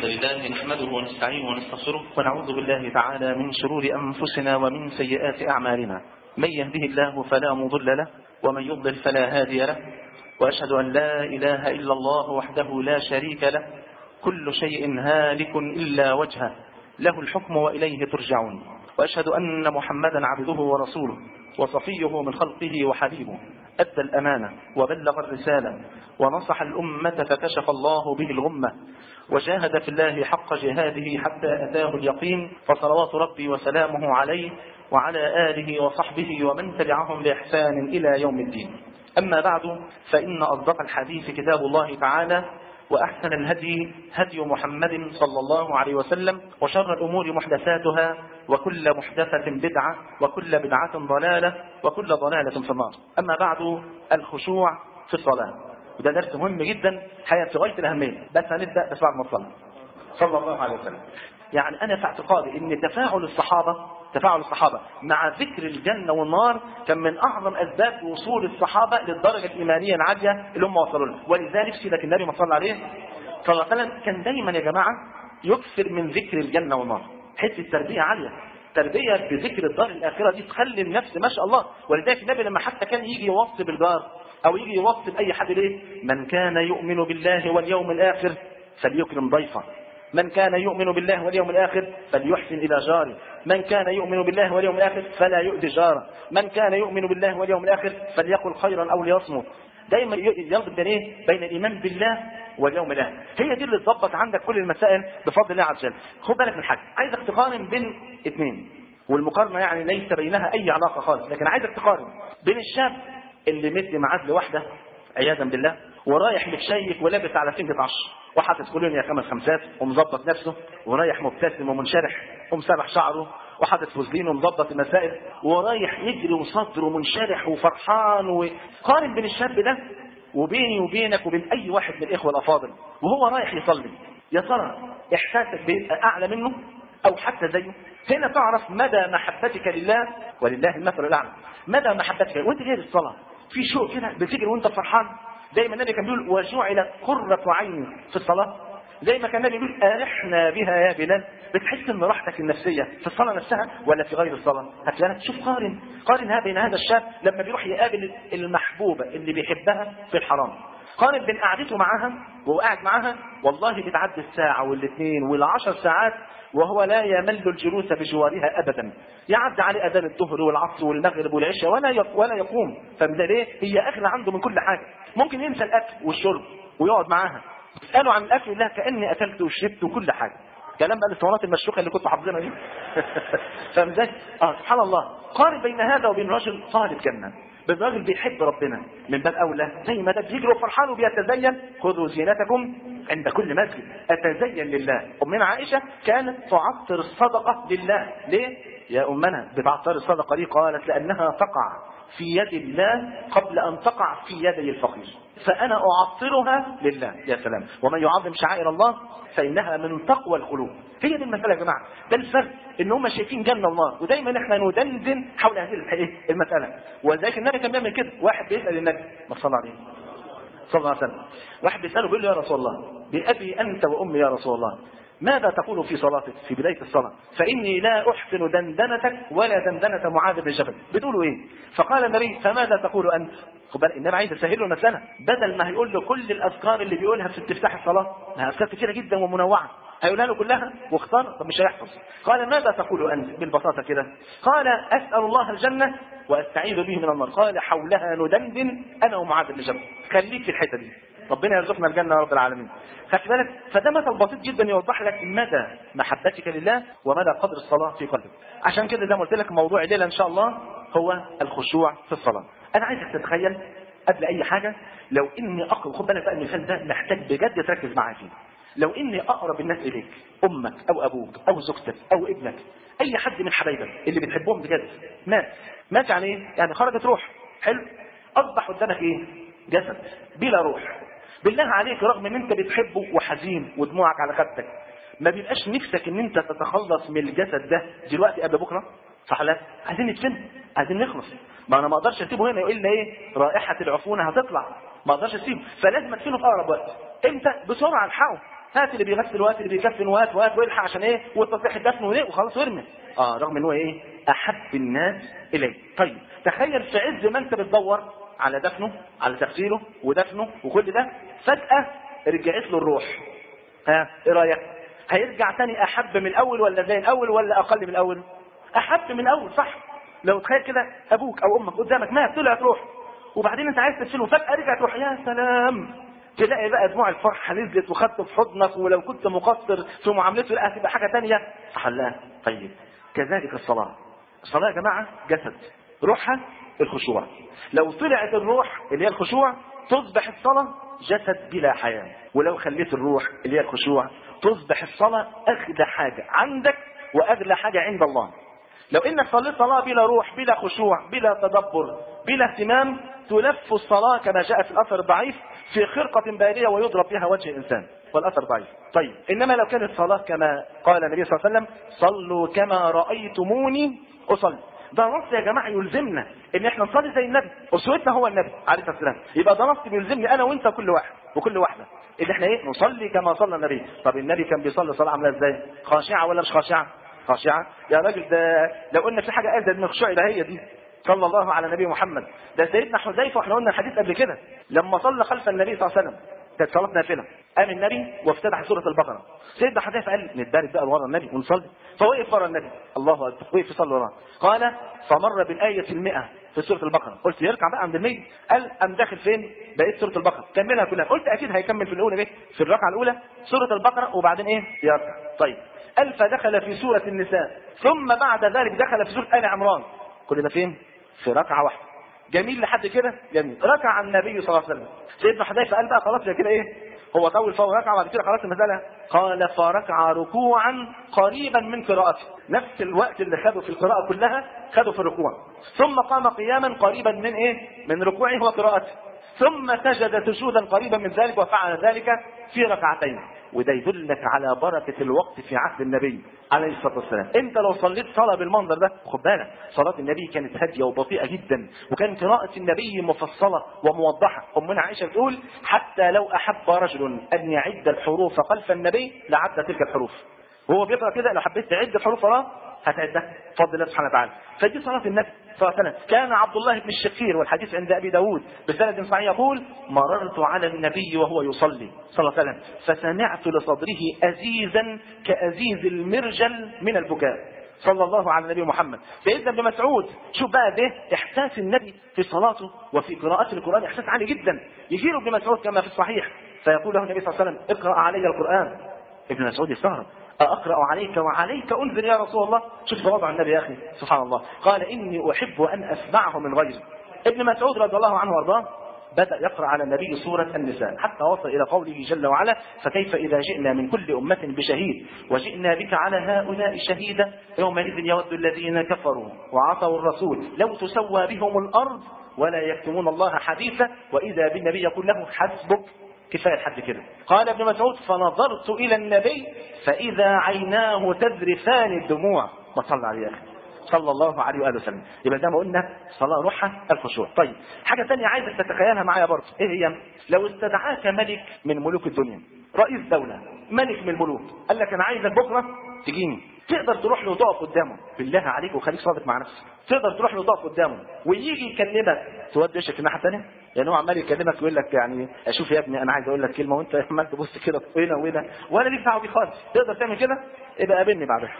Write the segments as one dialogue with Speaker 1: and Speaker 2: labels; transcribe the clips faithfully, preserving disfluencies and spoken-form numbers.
Speaker 1: الحمد لله نحمده ونستعينه ونستغفره ونعوذ بالله تعالى من شرور أنفسنا ومن سيئات أعمالنا. من يهده الله فلا مضل له ومن يضلل فلا هادي له، وأشهد أن لا إله إلا الله وحده لا شريك له، كل شيء هالك إلا وجهه، له الحكم وإليه ترجعون. وأشهد أن محمدا عبده ورسوله وصفيه من خلقه وحبيبه، أدى الأمانة وبلغ الرسالة ونصح الأمة فكشف الله به الغمة، وجاهد في الله حق جهاده حتى أتاه اليقين، فصلوات ربي وسلامه عليه وعلى آله وصحبه ومن تبعهم بإحسان إلى يوم الدين. أما بعد، فإن أصدق الحديث كتاب الله تعالى، وأحسن الهدي هدي محمد صلى الله عليه وسلم، وشر الأمور محدثاتها، وكل محدثة بدعة، وكل بدعة ضلالة، وكل ضلالة في النار. أما بعد، الخشوع في الصلاة، وده درس مهم جدا حقيقة في غاية الأهمية، بس هنبدأ بس بعد ما نصلي صلى الله عليه وسلم. يعني أنا في اعتقادي إن تفاعل الصحابة تفاعل الصحابة مع ذكر الجنة والنار كان من أعظم أسباب وصول الصحابة للدرجة الإيمانية العالية اللي هم وصلوا لها. ولذلك سيدك النبي ما صلى عليه صلى الله عليه وسلم كان دايما يا جماعة يكثر من ذكر الجنة والنار. حتة تربية عالية، تربية بذكر الدار الآخرة دي تخلي النفس ما شاء الله. ولذلك النبي لما حتى كان يجي يوصي بالجار أو يجي يوصي بأي حد ليه، من كان يؤمن بالله واليوم الآخر فليكرم ضيفه، من كان يؤمن بالله واليوم الآخر فليحسن إلى جاره، من كان يؤمن بالله واليوم الآخر فلا يؤذي جاره، من كان يؤمن بالله واليوم الآخر فليقل خيرا أو ليصمت. دايما يربط بين ايه؟ بين الإيمان بالله واليوم الآخر. هي دي اللي تظبط عندك كل المسائل بفضل الله عز وجل. خد بالك من حاجة، عايزك تقارن بين اثنين، والمقارنة يعني ليس بينها أي علاقة خالص، لكن عايزك تقارن بين الشاب اللي مدي معاد لوحده عياذا بالله ورايح متشيك ولابس على سنجة عشر وحاطط كولونيا خمس خمسات ومظبط نفسه ورايح مبتسم ومنشرح ومسرح شعره وحاطط فوزلين ومظبط المسائل ورايح يجري وصدره منشرح وفرحان. وقارن بين الشاب ده وبيني وبينك وبين اي واحد من الاخوه الافاضل وهو رايح يصلي، يا ترى احساسك بيبقى اعلى منه او حتى زيه؟ هنا تعرف مدى محبتك لله، ولله المثل الاعلى. مدى محبتك وانت جاي للصلاه في شوق كده بتجري وانت فرحان. زي ما النبي كان بيقول وجعلت قرة عيني في الصلاة. زي ما كان النبي بيقول أرحنا بها يا بلال. بتحس ان راحتك النفسية في الصلاة نفسها ولا في غير الصلاة؟ هتلاقيك تشوف قارن قارن بين هذا الشاب لما بيروح يقابل المحبوبة اللي بيحبها في الحرام، قارن بين قعدته معاها وهو قاعد معاها والله بتعدي الساعة والاثنين والعشر ساعات وهو لا يمل الجلوس بجوارها أبدا. يعدي عليه أذان الظهر والعصر والمغرب والعشاء ولا ولا يقوم. فده ليه؟ هي أغلى عنده من كل حاجة. ممكن ينسى الأكل والشرب ويقعد معاها يسألوا عن الأكل لا كأني أكلت وشربت وكل حاجة. كلام بقى الاسطوانات المشروخة اللي كنت حافظينها دي. فمزاج اه سبحان الله. قارن بين هذا وبين رجل طالب جنة، بالراجل بيحب ربنا من باب أولى زي ما ده بيجري وفرحان وبيتزين. خذوا زينتكم عند كل مسجد. أتزين لله. أمنا عائشة كانت تعطر الصدقة لله. ليه يا أمنا بتعطر الصدقة دي؟ قالت لأنها تقع في يد الله قبل أن تقع في يدي الفقير، فأنا أعطرها لله. يا سلام. ومن يعظم شعائر الله فإنها من تقوى القلوب. هي دي المسألة يا جماعة. ده الفرق، إن هم شايفين جنة ونار ودايما إحنا ندندن حول هذه المسألة. ولذلك النبي كان بيعمل كده. واحد بيسأل النبي ما صلى عليه صلى الله عليه وسلم، واحد بيسأله بيقول له يا رسول الله بأبي أنت وأمي يا رسول الله ماذا تقول في صلاتك في بداية الصلاة؟ فإني لا أحسن دندنتك ولا دندنة معاذ بن جبل. بتقولوا إيه؟ فقال النبي فماذا تقول أنت؟ النبي عايز يسهل له المسألة، بدل ما هيقول له كل الأذكار اللي بيقولها في استفتاح الصلاة، أذكار كثيرة جدا ومنوعة، هيقولها له كلها واختار. طب مش هيحفظ. قال ماذا تقول أنت بالبساطة كده؟ قال أسأل الله الجنة وأستعيذ به من النار. قال حولها ندندن أنا ومعاذ بن جبل. خليك في الحتة دي، ربنا يرزقنا الجنة يا رب العالمين. خدت بالك؟ فده مثل بسيط جدا يوضح لك مدى محبتك لله ومدى قدر الصلاة في قلبك. عشان كده زي ما قلت لك موضوع الليلة إن شاء الله هو الخشوع في الصلاة. أنا عايزك تتخيل قبل أي حاجة لو إني أقرب، خد بالك بقى المثال ده محتاج بجد تركز معايا فيه. لو إني أقرب الناس إليك، أمك أو أبوك أو زوجتك أو ابنك، أي حد من حبايبك اللي بتحبهم بجد مات. مات يعني إيه؟ يعني خرجت روح. حلو. أصبح قدامك إيه؟ جسد بلا روح. بالله عليك رغم ان انت بتحبه وحزين ودموعك على خدك، ما بيبقاش نفسك ان انت تتخلص من الجسد ده دلوقتي قبل بكره؟ صح لا؟ عايزين نتفهم، عايزين نخلص. ما انا ما اقدرش اسيبه هنا يقول لي ايه رائحه العفونه هتطلع، ما اقدرش اسيبه، فلازم ادفنه في اقرب وقت. امتى؟ بسرعه الحقه. هات اللي بيغسل وهات اللي بيكفن وهات وهات والحق عشان ايه والتصريح الدفن وايه وخلاص وارمي. اه رغم ان هو ايه احب الناس اليه. طيب تخيل في عز ما انت بتدور على دفنه على تغسيله ودفنه وكل ده فجأة رجعت له الروح. ها ايه رايك؟ هيرجع تاني احب من الاول ولا زي الاول ولا اقل من الاول؟ احب من الاول صح. لو تخيل كده ابوك او امك قدامك مات طلعت روح وبعدين انت عايز تغسله فجأة رجعت روح، يا سلام، تلاقي بقى دموع الفرحة نزلت وخدته في حضنك، ولو كنت مقصر في معاملته لا هتبقى حاجة تانية حلها. طيب كذلك الصلاة. الصلاة يا جماعة جسد، روحها الخشوع. لو طلعت الروح اللي هي الخشوع تصبح الصلاة جسد بلا حياة، ولو خليت الروح اللي هي الخشوع تصبح الصلاة أغلى حاجة عندك وأغلى حاجة عند الله. لو انك صليت صلاة بلا روح بلا خشوع بلا تدبر بلا اهتمام تلف الصلاة كما جاء في الأثر الضعيف في خرقة بالية ويضرب فيها وجه الإنسان، والأثر ضعيف. طيب إنما لو كانت الصلاة كما قال النبي صلى الله عليه وسلم صلوا كما رأيتموني أصلي، ده نص يا جماعة يلزمنا ان احنا نصلي زي النبي، اسوتنا هو النبي عليه الصلاة والسلام. يبقى ده نص بيلزمني انا وانت كل واحد وكل واحدة اللي احنا ايه نصلي كما صلى النبي. طب النبي كان بيصلي صلاة عاملة ازاي؟ خاشعة ولا مش خاشعة؟ خاشعة يا راجل. ده لو قلنا في حاجة ازيد من الخشوع يبقى هي دي. صلى الله على نبي محمد. ده سيدنا حذيفة واحنا قلنا الحديث قبل كده لما صلى خلف النبي صلى الله عليه وسلم كانت صلاة نافلة، قام النبي وافتتح سورة البقرة. سيدنا حذيفة قال نتبارك بقى ورا النبي ونصلي، فوقف ورا النبي الله اكبر وقف يصلي وراه. قال فمر بالآية المئة في سورة البقرة، قلت يركع بقى عند المية. قال ام داخل فين؟ بقيت سورة البقرة كملها كلها. قلت اكيد هيكمل في الاولى ايه في الركعة الاولى سورة البقرة وبعدين ايه يركع. طيب قال فدخل في سورة النساء ثم بعد ذلك دخل في سورة آل عمران. كل ده فين؟ في ركعة واحدة. جميل لحد كده؟ جميل. ركع النبي صلى الله عليه وسلم. سيدنا حذيفة قال بقى خلاص يا كده ايه هو طول فوق ركعة بعد كده خلاص المسألة. قال فركع ركوعا قريبا من قراءته، نفس الوقت اللي خده في القراءة كلها خده في الركوع. ثم قام قياما قريبا من ايه من ركوعه وقراءته، ثم سجد سجودا قريبا من ذلك وفعل ذلك في ركعتين. وده يدلك على بركة الوقت في عهد النبي عليه الصلاة والسلام. انت لو صليت صلاة بالمنظر ده خد بالك صلاة النبي كانت هادية وبطيئة جدا، وكان قراءة النبي مفصلة وموضحة. أمنا عائشة بتقول حتى لو أحب رجل أن يعد الحروف خلف النبي لعد تلك الحروف. وهو بيقرأ كده لو حبيت تعد الحروف وراه هتعدها بفضل الله سبحانه وتعالى. فدي صلاة النبي صلى الله عليه وسلم. كان عبد الله بن الشقير والحديث عند أبي داود بسند صحيح يقول مررت على النبي وهو يصلي صلى الله عليه وسلم فسمعت لصدره أزيزا كأزيز المرجل من البكاء صلى الله على النبي محمد. سيدنا ابن مسعود شوف بقى ده إحساس النبي في صلاته وفي قراءة القرآن إحساس عالي جدا. يجيله ابن مسعود كما في الصحيح فيقول له النبي صلى الله عليه وسلم اقرأ علي القرآن. ابن مسعود يستغرب أقرأ عليك وعليك أنزل يا رسول الله. شوف تواضع النبي يا أخي سبحان الله. قال إني أحب أن أسمعه من غيري. ابن مسعود رضي الله عنه وارضاه بدأ يقرأ على النبي سورة النساء حتى وصل إلى قوله جل وعلا فكيف إذا جئنا من كل أمة بشهيد وجئنا بك على هؤلاء شهيدا يومئذ يود الذين كفروا وعصوا الرسول لو تسوى بهم الأرض ولا يكتمون الله حديثا وإذا بالنبي يقول له حسبك كفاية لحد كده. قال ابن مسعود فنظرت إلى النبي فإذا عيناه تذرفان الدموع. ما صلى عليه أخي صلى الله عليه وآله وسلم. يبقى زي ما قلنا صلاة روحها الخشوع. طيب حاجة تانية عايزك تتخيلها معايا برضه ايه هي؟ لو استدعاك ملك من ملوك الدنيا رئيس دولة ملك من الملوك قال لك انا عايزك بكرة تجيني، تقدر تروح له وتقف قدامه بالله عليك وخليك صادق مع نفسك تقدر تروح له وتقف قدامه ويجي يكلمك تودي وشك الناحية الثانية؟ يعني هو عمال يكلمك ويقول لك يعني اشوف يا ابني انا عايز اقول لك كلمة وانت عمال تبص كده وهنا وهنا ولا ليك دعوه بيه خالص. تقدر تعمل كده؟ ابقى قابلني بعدها.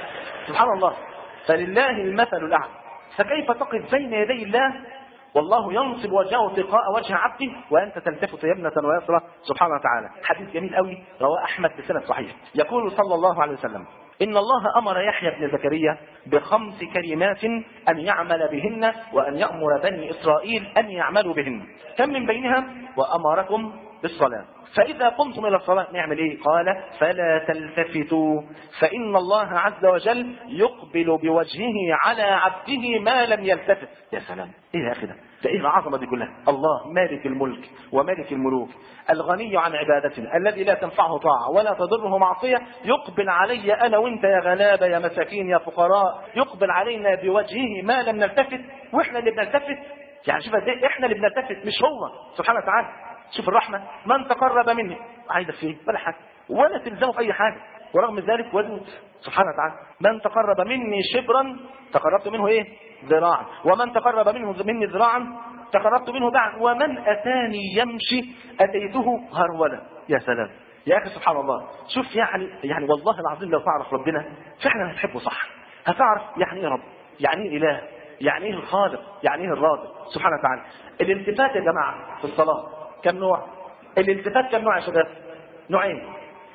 Speaker 1: سبحان الله. فلله المثل الأعلى. فكيف تقف بين يدي الله والله ينصب وجهه تلقاء وجه عبده وأنت تلتفت يمنة ويسرى سبحانه وتعالى. حديث جميل قوي رواه أحمد بسند صحيح يقول صلى الله عليه وسلم إن الله أمر يحيى بن زكريا بخمس كلمات أن يعمل بهن وأن يأمر بني إسرائيل أن يعملوا بهن. كم من بينها وأمركم بالصلاة فإذا قمتم إلى الصلاة نعمل إيه؟ قال فلا تلتفتوا فإن الله عز وجل يقبل بوجهه على عبده ما لم يلتفت. يا سلام إيه يا أخي ده؟ ده إيه العظمة دي كلها؟ الله مالك الملك ومالك الملوك الغني عن عبادتنا الذي لا تنفعه طاعة ولا تضره معصية يقبل علي أنا وإنت يا غلابة يا مساكين يا فقراء يقبل علينا بوجهه ما لم نلتفت وإحنا اللي بنلتفت. يعني شوف قد إيه إحنا اللي بنلتفت مش هو سبحانه وتعالى. شوف الرحمة من تقرب مني عايزك فيه ولا حاجة ولا تلزمه في اي حاجه، ورغم ذلك ودود سبحانه وتعالى. من تقرب مني شبرا تقربت منه ايه؟ ذراعا، ومن تقرب منه مني ذراعا تقربت منه باعا، ومن اتاني يمشي اتيته هرولا. يا سلام يا اخي سبحان الله. شوف يعني يعني والله العظيم لو تعرف ربنا فعلا هتحبه صح، هتعرف يعني ايه رب، يعني ايه اله، يعني ايه الخالق، يعني ايه الرازق سبحانه وتعالى. الالتفات يا جماعه في الصلاه كم نوع؟ الالتفات كم نوع يا شباب؟ نوعين.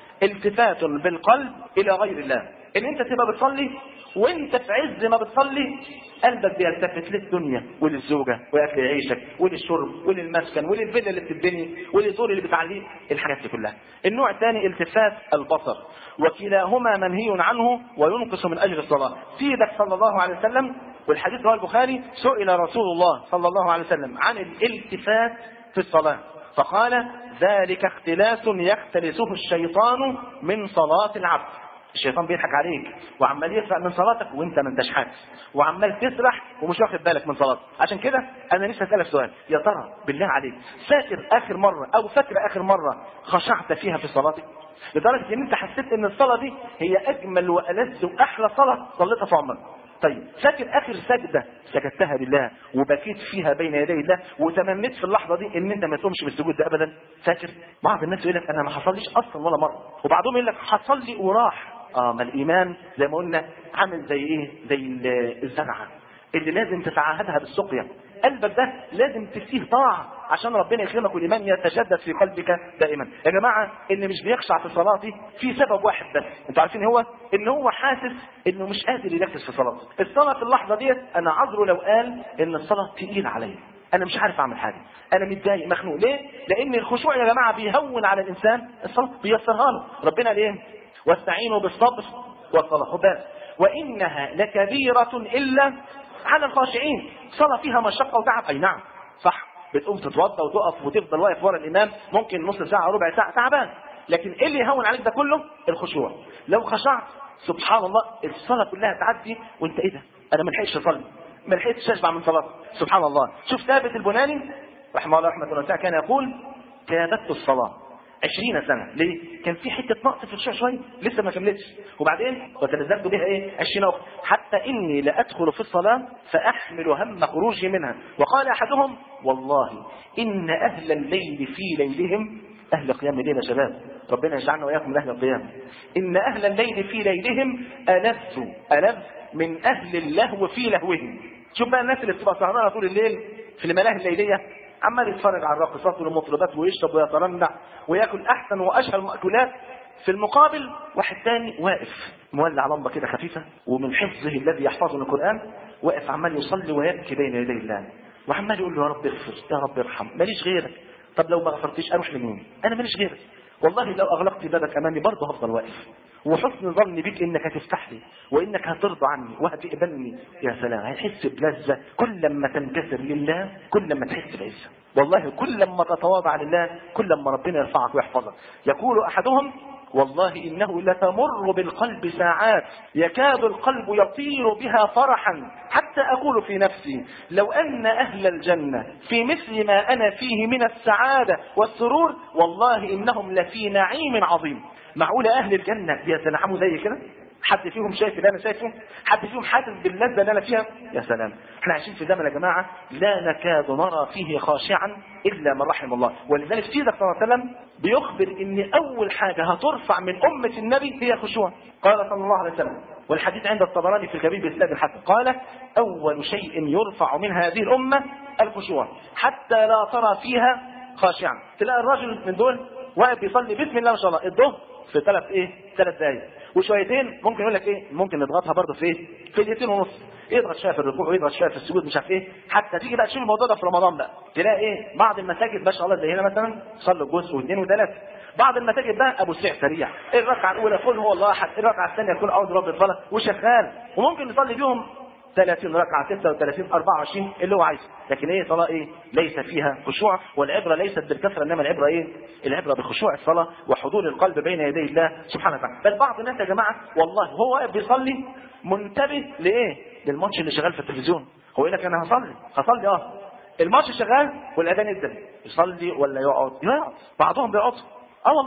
Speaker 1: التفات بالقلب الى غير الله، ان انت تبقى بتصلي وانت في عز ما بتصلي قلبك بيلتفت للدنيا وللزوجه واكل عيشك وللشرب وللمسكن وللفيلا اللي بتتبني وللزول اللي بتعليه، الحاجات دي كلها. النوع الثاني التفات البصر، وكلاهما منهي عنه وينقص من اجر الصلاه. سيدك صلى الله عليه وسلم، والحديث رواه البخاري، سئل رسول الله صلى الله عليه وسلم عن الالتفات في الصلاه فقال ذلك اختلاس يختلسه الشيطان من صلاة العبد. الشيطان بيضحك عليك وعمال يسرق من صلاتك وانت ما انتش حاسس، وعمال تسرح ومش واخد بالك من صلاتك. عشان كده انا لسه اسالك سؤال، يا ترى بالله عليك فاكر اخر مره او فاكر اخر مره خشعت فيها في صلاتك لدرجه ان انت حسيت ان الصلاه دي هي اجمل والذ واحلى صلاه صليتها في عمرك؟ طيب فاكر اخر سجده سجدتها لله وبكيت فيها بين يدي الله وتمنيت في اللحظه دي ان انت ما تقومش بالسجود ده ابدا؟ فاكر؟ بعض الناس يقول لك انا ما حصليش اصلا ولا مره، وبعضهم يقول لك حصل لي وراح. اه ما الايمان زي ما قلنا عامل زي ايه؟ زي الزرعه اللي لازم تتعاهدها بالسقيا. قلبك ده لازم تسيه طاعه عشان ربنا يكرمك والايمان يتجدد في قلبك دائما. يا جماعه اللي مش بيخشع في صلاته في سبب واحد بس، انتوا عارفين هو ان هو حاسس انه مش قادر يركز في صلاته. الصلاه في اللحظه ديت انا عذره لو قال ان الصلاه تقيله عليا، انا مش عارف اعمل حاجه، انا متضايق مخنوق. ليه؟ لان الخشوع يا جماعه بيهون على الانسان الصلاه، بيسرها له. ربنا ليه؟ واستعينوا بالصبر والصلاه. خد وانها لكبيره الا على الخاشعين. صلاه فيها مشقه وتعب، اي نعم صح، بتقوم تتوضا وتقف وتفضل واقف ورا الامام ممكن نص ساعه ربع ساعه تعبان، لكن ايه اللي يهون عليك ده كله؟ الخشوع. لو خشعت سبحان الله الصلاه كلها تعدي وانت ايه ده؟ انا ما لحقتش اصلي، ما لحقتش اشبع من صلاه. سبحان الله. شوف ثابت البناني رحمه الله رحمه الله كان يقول كابدت الصلاه عشرين سنة. ليه؟ كان في حتة نقص في الخشوع شوية لسه ما كملتش، وبعدين وتلذذت بها ايه؟ عشرين أخرى، حتى إني لأدخل في الصلاة فأحمل هم خروجي منها. وقال أحدهم والله إن أهل الليل في ليلهم، أهل قيام الليل يا شباب، ربنا يجعلنا وإياكم من أهل القيام، إن أهل الليل في ليلهم ألذ ألذ من أهل اللهو في لهوهم. شوف بقى الناس اللي بتبقى سهرانة طول الليل في الملاهي الليلية، عمال يتفرج على الراقصات والمطربات ويشرب ويترنع وياكل احسن واشهى المأكولات، في المقابل واحد تاني واقف مولع لمبه كده خفيفه ومن حفظه الذي يحفظه من القران واقف عمال يصلي ويبكي بين يدي الله وعمال يقول له يا رب اغفر يا رب ارحم، ماليش غيرك. طب لو ما غفرتيش اروح لمين؟ انا ماليش غيرك، والله لو اغلقت بابك امامي برضه هفضل واقف، وحسن ظني بك انك هتفتح لي وانك هترضى عني وهتقبلني. يا سلام، هتحس بلذة كل لما تنكسر لله، كل لما تحس بعزة، والله كل لما تتواضع لله كل لما ربنا يرفعك ويحفظك. يقول احدهم والله انه لتمر بالقلب ساعات يكاد القلب يطير بها فرحا حتى اقول في نفسي لو ان اهل الجنة في مثل ما انا فيه من السعادة والسرور والله انهم لفي نعيم عظيم. معقولة اهل الجنة بيتنعموا زي كده؟ حد فيهم شايف اللي انا شايفه؟ حد فيهم حاسس باللذة اللي انا فيها؟ يا سلام، احنا عايشين في زمن يا جماعة لا نكاد نرى فيه خاشعا الا من رحم الله. ولذلك سيدنا صلى الله عليه وسلم بيخبر ان اول حاجة هترفع من امة النبي هي خشوع. قال صلى الله عليه وسلم، والحديث عند الطبراني في الكبير بإسناد الحسن، قال اول شيء يرفع من هذه الامة الخشوع حتى لا ترى فيها خاشعا. تلاقي الرجل من دول واقف بيصلي بسم الله ما شاء الله الظهر في ثلاث ايه ثلاث دقايق وشويتين، ممكن يقول لك ايه ممكن نضغطها برضه في ايه في دقيقتين ونص، يضغط شويه في الركوع ويضغط شويه في السجود مش عارف ايه، حتى تيجي بقى تشوف الموضوع ده في رمضان بقى تلاقي ايه بعض المساجد ما شاء الله زي هنا مثلا صلوا جزء واثنين وثلاثه، بعض المساجد بقى ابو سعر سريع، الركعه الاولى قل هو الله احد، الركعه الثانيه يكون اعوذ برب الفلق وشغال، وممكن نصلي بيهم ثلاثين ركعة ستة وثلاثين أربعة وعشرين اللي هو عايزه، لكن ايه صلاة ايه ليس فيها خشوع. والعبرة ليست بالكثرة انما العبرة ايه العبرة بخشوع الصلاة وحضور القلب بين يدي الله سبحانه وتعالى. بل بعض الناس يا جماعة والله هو واقف بيصلي منتبه لايه للماتش اللي شغال في التلفزيون، هو يقول لك انا هصلي هصلي اه الماتش شغال والاذان يدن، يصلي ولا يقعد؟ يقعد، بعضهم بيقعد اه والله،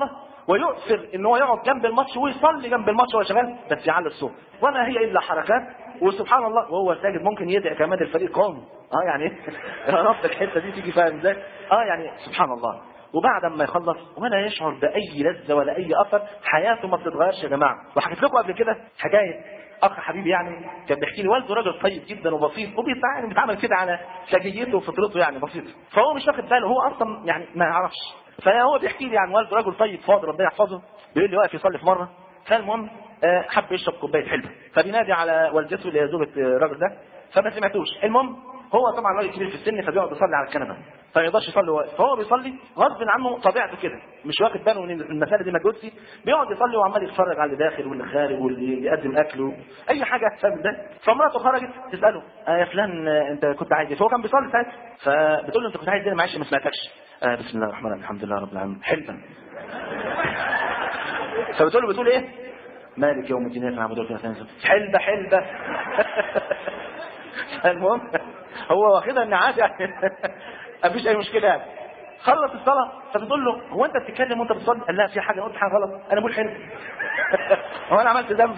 Speaker 1: ويؤثر ان هو يقعد جنب الماتش ويصلي جنب الماتش وهو شغال بس يعلي الصوت، وما هي الا حركات. وسبحان الله وهو ساجد ممكن يدعي كمان الفريق قومي. اه يعني يا رب الحته دي تيجي فاهم ازاي؟ اه يعني سبحان الله. وبعد ما يخلص ولا يشعر باي لذه ولا اي اثر، حياته ما بتتغيرش يا جماعه. وحكيت لكم قبل كده حكايه اخ حبيبي يعني كان بيحكي لي والده راجل طيب جدا وبسيط وبيتعامل بيتعامل كده على سجيته وفطرته يعني بسيطه، فهو مش واخد باله، هو اصلا يعني ما يعرفش. فهو بيحكي لي عن والده راجل طيب فاضل ربنا يحفظه، بيقول لي واقف يصلي في مره، فالمهم حب يشرب كوبايه حلبه، فبينادي على والدته اللي هي زوجة الراجل ده، فما سمعتوش. المهم هو طبعا راجل كبير في السن فبيقعد يصلي على الكنبه، فما يقدرش يصلي واقف، فهو بيصلي غصب عنه طبيعته كده مش واخد باله ان المساله دي مجهودتي، بيقعد يصلي وعمال يتفرج على اللي داخل واللي خارج واللي يقدم اكله اي حاجه فاهم ده. فمراته خرجت تساله آه يا فلان انت كنت عايز ايه؟ فهو كان بيصلي ساعتها، فبتقول له انت كنت عايز ايه؟ معلش ما سمعتكش. آه بسم الله الرحمن الرحيم الحمد لله رب العالمين حلبا. فبتقول له بتقول ايه؟ مالك يوم الدين نعبد وإياك نستعين حلبة حلبة. المهم هو واخدها ان عادي يعني مفيش اي مشكله يعني. خلص الصلاه فبتقول له هو انت بتتكلم وانت بتصلي؟ قال لا في حاجه قلت حاجه غلط انا بقول حلو. هو انا عملت ذنب؟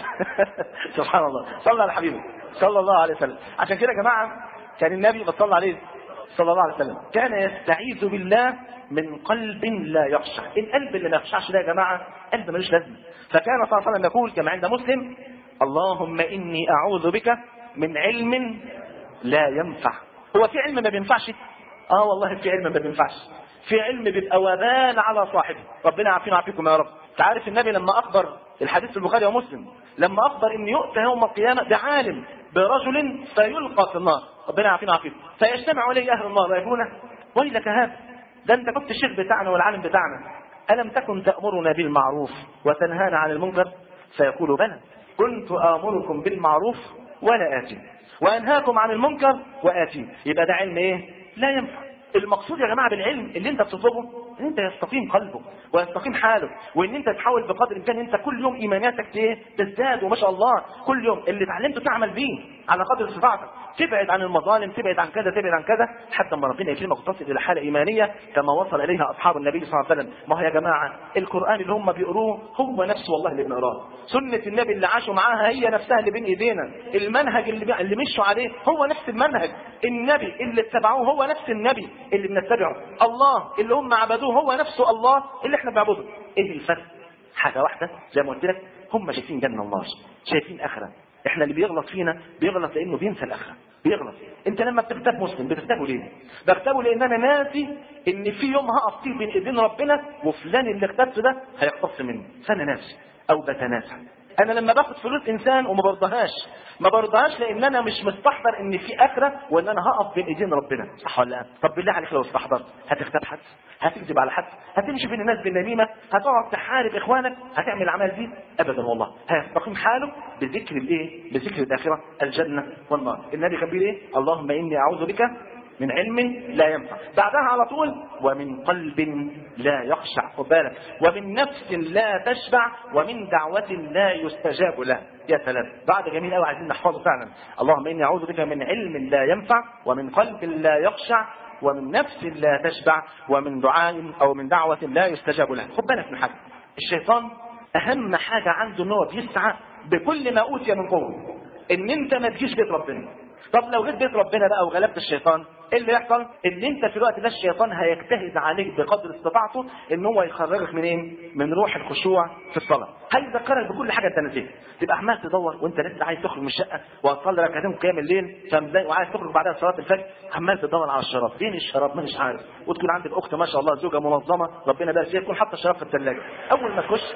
Speaker 1: سبحان الله. صلى على حبيبه صلى الله عليه وسلم. عشان كده يا جماعه كان النبي صلى عليه صلى الله عليه وسلم كان يستعيذ بالله من قلب لا يخشع. القلب اللي ما يخشعش ده يا جماعه قلب ملوش لازمه. فكان صلى الله عليه وسلم يقول كما عند مسلم اللهم اني اعوذ بك من علم لا ينفع. هو في علم ما بينفعش؟ اه والله في علم ما بينفعش، في علم بيبقى وبال على صاحبه. ربنا يعافينا ويعافيكم يا رب. تعرف النبي لما اخبر الحديث في البخاري ومسلم لما اخبر ان يؤتى يوم القيامه بعالم برجل فيلقى في النار، ربنا يعافينا ويعافيكم، فيجتمع اليه اهل النار ويقولون ويلك هذا، ده انت كنت الشيخ بتاعنا والعالم بتاعنا، الم تكن تامرنا بالمعروف وتنهانا عن المنكر؟ فيقول بلى كنت امركم بالمعروف ولا اتي وانهاكم عن المنكر واتي. يبقى ده علم ايه؟ لا ينفع. المقصود يا جماعه بالعلم اللي انت بتطلبه ان انت يستقيم قلبك ويستقيم حالك، وان انت تحاول بقدر الامكان انت كل يوم ايمانياتك ايه تزداد، وما شاء الله كل يوم اللي اتعلمته تعمل بيه على قدر استطاعتك، تبعد عن المظالم، تبعد عن كذا تبعد عن كذا لحد ما ربنا يكرمك وتصل الى حاله ايمانيه كما وصل اليها اصحاب النبي صلى الله عليه وسلم. ما هو يا جماعه القران اللي هم بيقروه هو نفسه والله اللي بنقراه، سنه النبي اللي عاشوا معاها هي نفسها اللي بين ايدينا، المنهج اللي اللي مشوا عليه هو نفس المنهج، النبي اللي اتبعوه هو نفس النبي اللي بنتبعه، الله اللي هم عبدوه هو نفسه الله اللي احنا بنعبده. ايه الفرق؟ حاجه واحده زي ما قلت لك، هم شايفين جنه الله شايفين اخره. احنا اللي بيغلط فينا بيغلط لانه بينسى الاخره، بيغلط. انت لما بتغتاب مسلم بتغتابه ليه؟ بغتابه لان انا ناسي ان في يوم هقف فيه بين ايدين ربنا وفلان اللي اغتابته ده هيقتص مني، فانا ناسي او بتناسى. انا لما باخد فلوس انسان وما برضهاش ما برضهاش لان انا مش مستحضر ان في اخره وان انا هقف بين ايدين ربنا، صح ولا لا؟ طب بالله عليك لو استحضرت هتغتاب حد؟ هتكذب على حد؟ هتمشي بين الناس بالنميمه؟ هتقعد تحارب اخوانك؟ هتعمل الاعمال دي؟ ابدا والله. هيستقيم حاله بذكر الايه؟ بذكر الاخره، الجنه والنار. النبي كان بيقول ايه؟ اللهم اني اعوذ بك من علم لا ينفع، بعدها على طول ومن قلب لا يخشع، خد بالك، ومن نفس لا تشبع، ومن دعوة لا يستجاب له. يا سلام، بعد جميل قوي عايزين نحفظه فعلا. اللهم اني اعوذ بك من علم لا ينفع ومن قلب لا يخشع ومن نفس لا تشبع ومن دعاء او من دعوة لا يستجاب له. خد بالك من حاجه، الشيطان اهم حاجه عنده ان هو بيسعى بكل ما اوتي من قوه ان انت ما تجيش بيت ربنا. طب لو جيت بيت ربنا بقى وغلبت الشيطان، ايه اللي يحصل؟ ان انت في الوقت ده الشيطان هيجتهد عليك بقدر استطاعته ان هو يخرجك من ايه؟ من روح الخشوع في الصلاه. هيذكرك بكل حاجه انت نسيتها، تبقى عمال تدور وانت لسه عايز تخرج من الشقه وهتصلي ركعتين قيام الليل فمزاي وعايز تخرج بعدها صلاه الفجر، عمال تدور على الشراب، فين الشراب؟ مش عارف، وتكون عندك اخت ما شاء الله زوجه منظمه ربنا يبارك فيها تكون حاطه الشراب في الثلاجه، اول ما تخش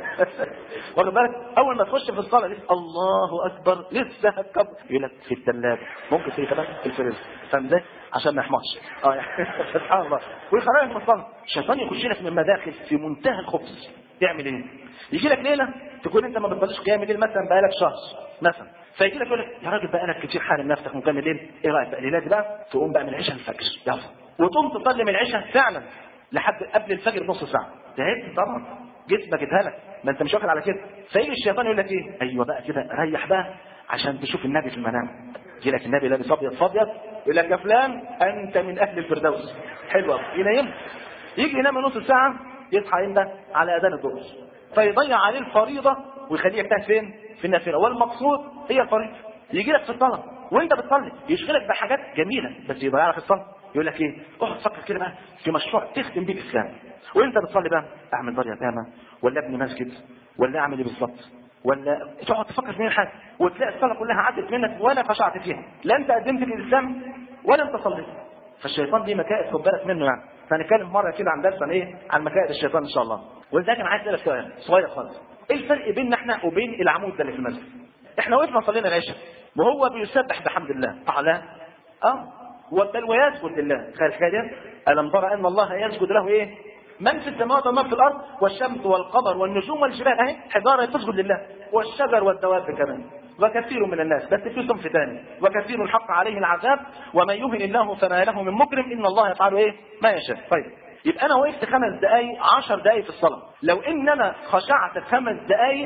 Speaker 1: واخد بالك اول ما تخش في الصلاه لسه الله اكبر لسه هتكبر يقول لك في الثلاجه، ممكن في كمان في الفريزر، فاهم ازاي؟ عشان ما يحمرش. اه يعني سبحان الله. ويخرجك من الصلاه. الشيطان يخش لك من مداخل في منتهى الخبث. تعمل ايه؟ يجي لك ليله تكون انت ما بتصليش قيام الليل مثلا بقالك شهر مثلا، فيجي لك يقول لك يا راجل بقالك كتير حارم نفسك مكمل الليل، ايه رايك بقى الليله دي بقى تقوم بقى من العشاء للفجر، يلا وتقوم تصلي من العشاء فعلا لحد قبل الفجر بنص ساعه، تعبت طبعا جسمك اتهلك، ما انت مش واخد على كده. فيجي الشيطان يقول لك ايه؟ ايوه بقى كده ريح بقى عشان تشوف النبي في المنام. يجي لك النبي لابس ابيض فابيض يقول لك يا فلان انت من اهل الفردوس، حلوه، ينام يجي ينام نص ساعه يصحى امتى؟ على اذان الظهر، فيضيع عليه الفريضه ويخليه يجتهد فين؟ في النافله. والمقصود هي الفريضه. يجي لك في الصلاه وانت بتصلي يشغلك بحاجات جميله بس يضيع لك الصلاه. يقول لك ايه؟ اقعد فكر كده بقى في مشروع تختم بيه الاسلام، وانت بتصلي بقى اعمل دار يتامى ولا ابني مسجد ولا اعمل ايه بالظبط، ولا تقعد تفكر في حاجه وتلاقي الصلاه كلها عدت منك ولا خشعت فيها، لا انت قدمت الاسلام ولا انت صليت. فالشيطان دي مكائد خد بالك منه يعني. فهنتكلم مره كده عن درس عن ايه؟ عن مكائد الشيطان ان شاء الله. ولذلك انا عايز اسالك سؤال صغير خالص، ايه الفرق بيننا احنا وبين العمود ده اللي في المسجد؟ احنا وقفنا صلينا العشاء وهو بيسبح بحمد الله اعلى اه بل ويسجد لله. تخيل الحكايه، الم ترى ان الله يسجد له ايه؟ من في السماوات ومن في الارض والشمس والقمر والنجوم والجبال اهي حجاره تسجد لله، والشجر والدواب كمان، وكثير من الناس بس في صنف ثاني، وكثير حق عليه العذاب ومن يهن الله فما له من مكرم ان الله يفعل ايه؟ ما يشاء. طيب يبقى انا وقفت خمس دقائق عشر دقائق في الصلاه، لو ان انا خشعت خمس دقائق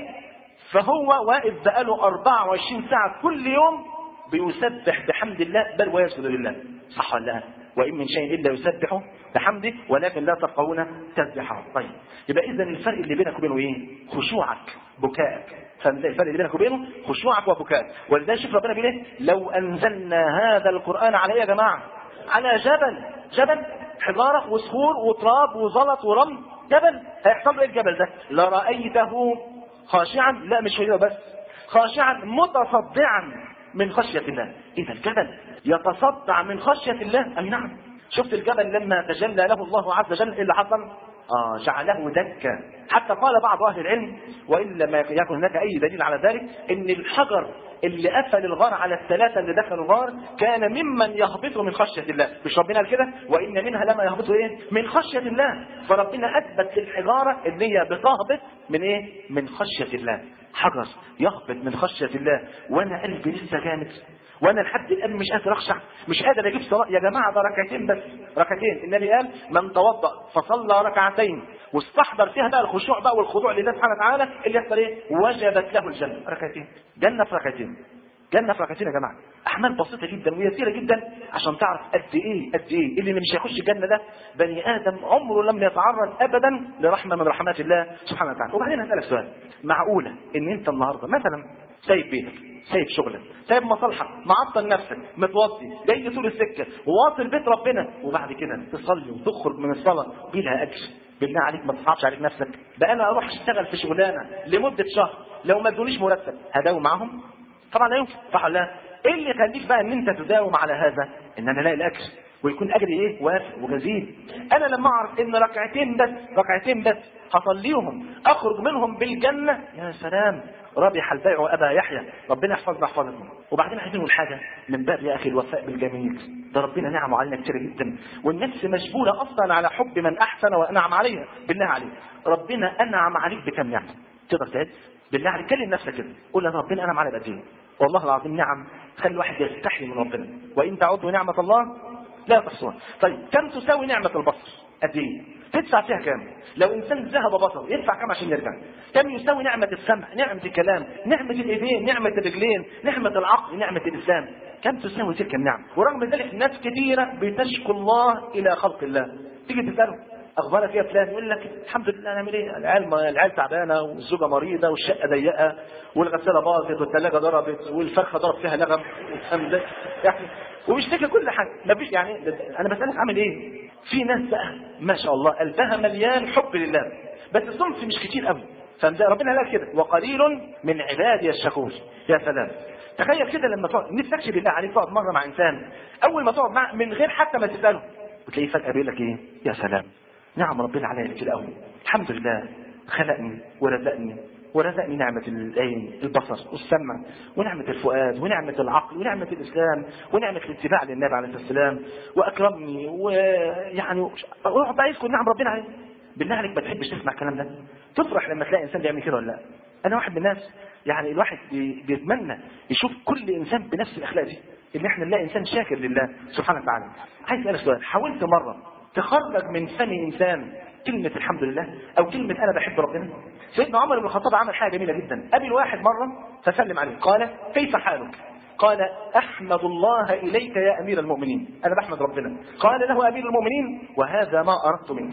Speaker 1: فهو واقف بقاله أربعة وعشرين ساعه كل يوم بيسبح بحمد الله بل ويسجد لله، صح ولا لا؟ وإن من شيء إلا يسبحه بحمده ولكن لا تفقهون تسبحه. طيب يبقى إذا الفرق اللي بينك وبينه إيه؟ خشوعك بكائك. فالفرق اللي بينك وبينه خشوعك وبكائك. ولذلك شوف ربنا بيقول إيه؟ لو أنزلنا هذا القرآن على إيه يا جماعة؟ على جبل، جبل حجارة وصخور وتراب وزلط ورمل، جبل هيحصل له إيه الجبل ده؟ لرأيته خاشعا، لا مش هو بس، خاشعا متصدعا من خشية الله. إذا الجبل يتصدع من خشية الله. أي نعم. شفت الجبل لما تجلى له الله عز وجل إيه اللي حصل؟ آه جعله دكا. حتى قال بعض أهل العلم وإن لم يكن هناك أي دليل على ذلك إن الحجر اللي قفل الغار على الثلاثة اللي دخلوا الغار كان ممن يهبط من خشية الله. مش ربنا قال كده؟ وإن منها لما يهبط إيه؟ من خشية الله. فربنا أثبت للحجارة إن هي بتهبط من إيه؟ من خشية الله. حجر يهبط من خشية الله وأنا قلبي لسه جامد وانا لحد الان مش قادر اخشع، مش قادر اجيب صلاه يا جماعه، ده ركعتين بس، ركعتين. النبي قال من توضا فصلى ركعتين واستحضر فيها بقى الخشوع بقى والخضوع لله سبحانه وتعالى اللي يحصل ايه؟ وجبت له الجنه. ركعتين جنه في ركعتين، جنه في ركعتين يا جماعه. احمال بسيطه جدا ويسيره جدا عشان تعرف قد ايه قد ايه اللي مش هيخش الجنه ده بني ادم عمره لم يتعرض ابدا لرحمه من رحمات الله سبحانه وتعالى. وبعدين هسالك سؤال، معقوله ان انت النهارده مثلا سايب بيتك، سايب شغلك، سايب مصالحك، معطل نفسك، متوضي، جاي طول السكه وواصل بيت ربنا، وبعد كده تصلي وتخرج من الصلاه بلا اجر؟ بالله عليك ما تصعبش عليك نفسك. بقى انا اروح اشتغل في شغلانه لمده شهر لو ما ادونيش مرتب هداوم معاهم؟ طبعا لا يمكن، صح ولا لا؟ ايه اللي يخليك بقى ان انت تداوم على هذا؟ ان انا الاقي الاجر ويكون اجري ايه؟ وافق وجزيل. انا لما اعرف ان ركعتين بس، ركعتين بس هصليهم اخرج منهم بالجنه، يا سلام، ربح البيع وابا يحيى. ربنا يحفظنا يحفظكم. وبعدين عايزين نقول حاجه من باب يا اخي الوفاء بالجميل. ده ربنا نعمه علينا كتير جدا، والنفس مجبوله اصلا على حب من احسن وانعم عليها. بالله عليك ربنا انعم عليك بكم نعمه؟ تقدر تعد؟ بالله عليك كلم نفسك كده، قول يا ربنا انعم عليا بقد ايه؟ والله العظيم نعم تخلي الواحد يستحي من ربنا، وان تعدوا نعمه الله لا تحصوها. طيب كم تساوي نعمه البصر؟ قد ايه؟ تدفع فيها كام؟ لو انسان ذهب بصره يدفع كام عشان يرجع؟ كم يساوي نعمه السمع، نعمه الكلام، نعمه الايدين، نعمه الرجلين، نعمه العقل، نعمه الانسان؟ كم تساوي تلك النعم؟ ورغم ذلك ناس كثيره بتشكو الله الى خلق الله. تيجي تساله اخبارك يا فلان؟ يقول لك الحمد لله، نعمل ايه؟ العيال العيال تعبانه والزوجه مريضه والشقه ضيقه والغساله باظت والثلاجه ضربت والفرخه ضرب فيها لغم والحمد يعني، وبيشتكي كل حاجه. ما فيش يعني. انا بسالك عامل ايه؟ في ناس بقى ما شاء الله قلبها مليان حب لله بس الصنف مش كتير قوي. فربنا قال كده وقليل من عبادي الشكور. يا سلام، تخيل كده لما تقعد نفسك بالله عليك تقعد مره مع انسان، اول ما تقعد معه من غير حتى ما تساله وتلاقيه فجاه بيقول لك ايه؟ يا سلام، نعم ربنا عليا كتير قوي، الحمد لله خلقني ورزقني ورزقني نعمة العين، البصر والسمع، ونعمة الفؤاد، ونعمة العقل، ونعمة الإسلام، ونعمة الاتباع للنبي عليه الصلاة والسلام، وأكرمني، ويعني اقعد بقى يذكر نعم ربنا عليه. بالله عليك ما تحبش تسمع الكلام ده؟ تفرح لما تلاقي إنسان بيعمل كده ولا لا؟ أنا واحد من الناس يعني الواحد بيتمنى يشوف كل إنسان بنفس الأخلاق دي، إن إحنا نلاقي إنسان شاكر لله سبحانه وتعالى. عايز أسألك سؤال، حاولت مرة تخرج من فم إنسان كلمة الحمد لله أو كلمة أنا بحب ربنا؟ سيدنا عمر بن الخطاب عمل حاجة جميلة جدا. قابل واحد مرة فسلم عليه، قال كيف حالك؟ قال أحمد الله إليك يا أمير المؤمنين، أنا بحمد ربنا. قال له أمير المؤمنين وهذا ما أردت منك.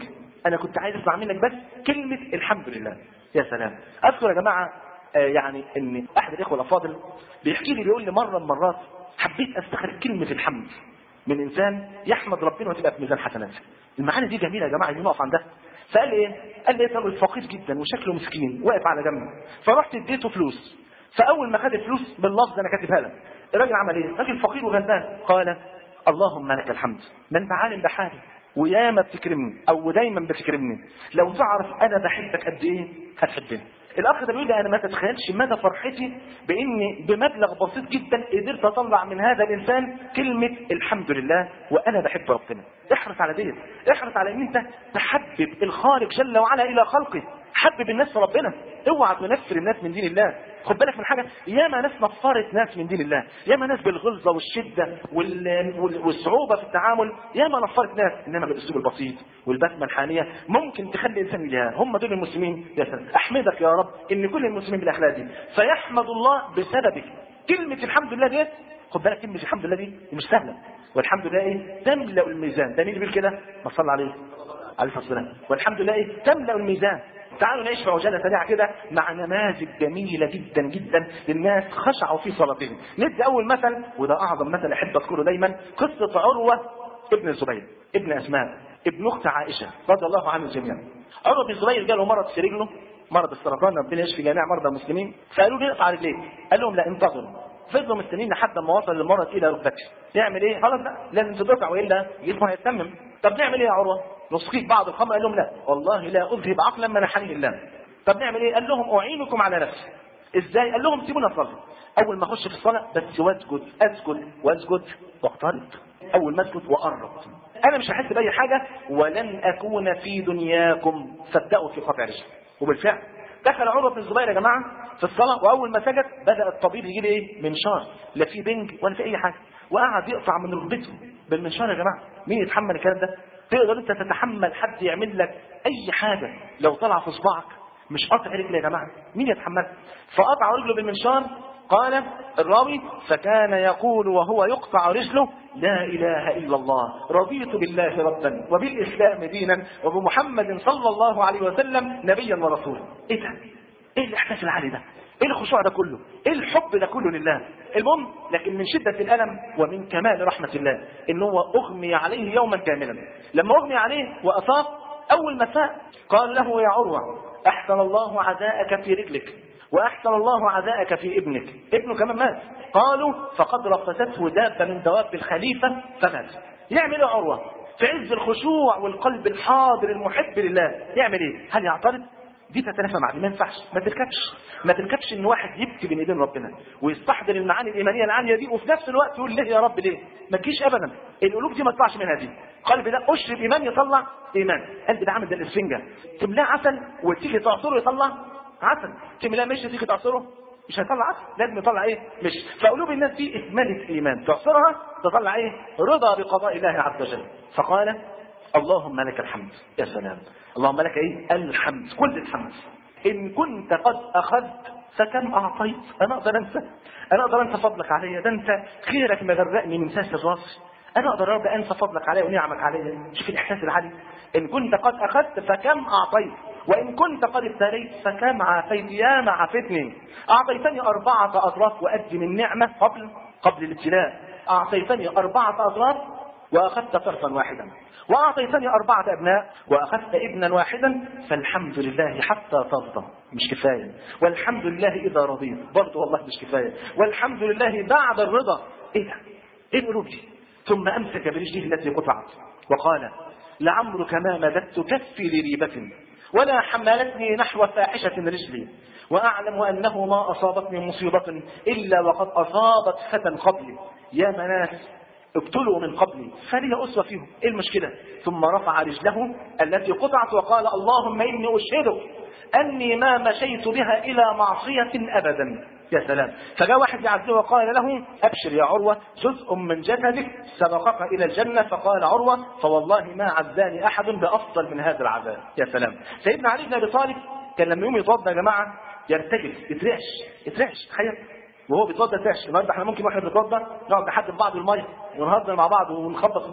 Speaker 1: انا كنت عايز اسمع منك بس كلمه الحمد لله. يا سلام. اذكر يا جماعه آه يعني ان احد الاخوه الافاضل بيحكي لي، بيقول لي مره من المرات حبيت استخرج كلمه الحمد من انسان يحمد ربنا وتبقى في ميزان حسناته. المعاني دي جميله يا جماعه، عايزين نقف عندها. فقال لي ايه؟ قال لي راجل فقير جدا وشكله مسكين واقف على جنب، فرحت اديته فلوس. فاول ما خد الفلوس باللفظ انا كاتبها لك، الراجل عمل ايه؟ راجل فقير وغلبان، قال اللهم لك الحمد، ما انت عالم بحالي وياما بتكرمني او دايما بتكرمني، لو تعرف انا بحبك قد ايه هتحبني. الاخ ده بيقول لي انا ما تتخيلش مدى فرحتي باني بمبلغ بسيط جدا قدرت اطلع من هذا الانسان كلمه الحمد لله وانا بحب ربنا. احرص على ديت، احرص على ان انت تحبب الخالق جل وعلا الى خلقه، حبب الناس في ربنا، اوعى تنفر الناس من دين الله. خد بالك من حاجه، ياما ناس نفرت ناس من دين الله، ياما ناس بالغلظه والشده وال... والصعوبه في التعامل، ياما نفرت ناس، انما بالاسلوب البسيط والبسمه الحانيه ممكن تخلي الانسان يلهى. هم دول المسلمين. يا سلام، احمدك يا رب ان كل المسلمين بالاخلاق دي، فيحمد الله بسببك. كلمه الحمد لله دي، خد بالك كلمه الحمد لله دي مش سهله، والحمد لله ايه؟ تملا الميزان. ده مين اللي بيقول كده؟ ما صلى عليه عليه الصلاه والسلام. والحمد لله ايه؟ تملا الميزان. تعالوا نعيش في عجاله سريعه كده مع نماذج جميله جدا جدا للناس خشعوا في صلاتهم. ندي اول مثل، وده اعظم مثل احب اذكره دايما، قصه عروه ابن الزبير ابن اسماء ابن اخت عائشه رضي الله عنه جميعا. عروه بن الزبير جاله مرض في رجله، مرض السرطان، ربنا يشفي جميع مرضى المسلمين. فقالوا له اقطع رجليك، قال لهم لا انتظروا. فضلوا مستنيين لحد ما وصل المرض الى ركبته. يعمل ايه؟ خلاص بقى لازم تدفع والا جسمه هيتمم. طب نعمل ايه يا عروه؟ نسقيك بعض الخمر؟ قال لهم لا والله لا اذهب عقلا منحني الله. طب نعمل ايه؟ قال لهم اعينكم على نفسي. ازاي؟ قال لهم سيبونا نصلي، اول ما اخش في الصلاه بس واسجد اسجد واسجد واقترب، اول ما اسجد واقرب انا مش هحس باي حاجه، ولن اكون في دنياكم فابداوا في قطع رجلي. وبالفعل دخل عروه بن الزبير يا جماعه في الصلاه، واول ما سجد بدا الطبيب يجي لي ايه؟ منشار، لا في بنج ولا في اي حاجه، وقعد يقطع من ركبته بالمنشار. يا جماعه مين يتحمل الكلام ده؟ تقدر انت تتحمل حد يعمل لك اي حاجه لو طلع في صباعك مش قطع رجل يا جماعه؟ مين يتحمل؟ فقطع رجله بالمنشار. قال الراوي فكان يقول وهو يقطع رجله لا اله الا الله رضيت بالله ربا وبالاسلام دينا وبمحمد صلى الله عليه وسلم نبيا ورسولا. ايه ده؟ ايه الاحساس العالي ده؟ ايه الخشوع ده كله؟ ايه الحب ده كله لله؟ المهم لكن من شدة الألم ومن كمال رحمة الله ان هو اغمي عليه يوما كاملا. لما اغمي عليه وأصاب اول ما فاق قال له يا عروة احسن الله عزاءك في رجلك واحسن الله عزاءك في ابنك. ابنه كمان مات. قالوا فقد رفسته دابة من دواب الخليفة فمات. يعمل ايه عروة في عز الخشوع والقلب الحاضر المحب لله؟ يعمل ايه؟ هل يعترض؟ دي تتنافى مع دي، ما ينفعش. ما تركبش ما تركبش ان واحد يبكي بين ايدين ربنا ويستحضر المعاني الايمانيه العاليه دي وفي نفس الوقت يقول ليه يا رب ليه؟ ما تجيش ابدا. القلوب دي ما تطلعش منها دي. قلب ده اشرب ايمان يطلع ايمان. قلب ده عامل زي الاسفنجه، تملاه عسل وتيجي تعصره يطلع عسل، تملاه مش تيجي تعصره مش هيطلع عسل، لازم يطلع ايه؟ مش. فقلوب الناس دي اكمله ايمان، تعصرها تطلع ايه؟ رضا بقضاء الله عز وجل. فقال اللهم لك الحمد. يا سلام، اللهم لك ايه؟ الحمد، كل الحمد. ان كنت قد اخذت فكم اعطيت. انا اقدر انسى؟ انا اقدر انسى فضلك علي؟ ده انت خيرك مغرقني من ساس الراس. انا اقدر رب انسى فضلك علي ونعمك علي؟ شوف الاحساس العالي. ان كنت قد اخذت فكم اعطيت وان كنت قد ابتليت فكم عافيت. يا ما عافتني، اعطيتني اربعه اضراف وادي من نعمه قبل قبل الابتلاء. اعطيتني اربعه اضراف واخذت طرفا واحدا، واعطيتني اربعه ابناء واخذت ابنا واحدا. فالحمد لله حتى ترضى مش كفايه، والحمد لله اذا رضيت برضه والله مش كفايه، والحمد لله بعد الرضا. ايه ده؟ ايه القلوب دي؟ ثم امسك برجله التي قطعت وقال لعمرك ما مددت كفي لريبه ولا حملتني نحو فاحشه رجلي، واعلم انه ما اصابتني مصيبه الا وقد اصابت فتى قبلي. يا مناس ابتلوا من قبلي فلي أسوة فيهم، ايه المشكلة؟ ثم رفع رجله التي قطعت وقال اللهم إني أشهدك أني ما مشيت بها إلى معصية أبدا. يا سلام. فجاء واحد يعزيه وقال له أبشر يا عروة جزء من جسدك سبقك إلى الجنة. فقال عروة فوالله ما عزاني أحد بأفضل من هذا العذاب. يا سلام. سيدنا علي بن أبي طالب كان لما يوم يتوضا يا جماعة يرتجف يترعش يترعش. تخيل وهو بيتوضا يترعش. النهارده احنا ممكن واحنا بنتوضا نقعد نحدف بعض الميه ونهزر مع بعض ونخبط في بعض.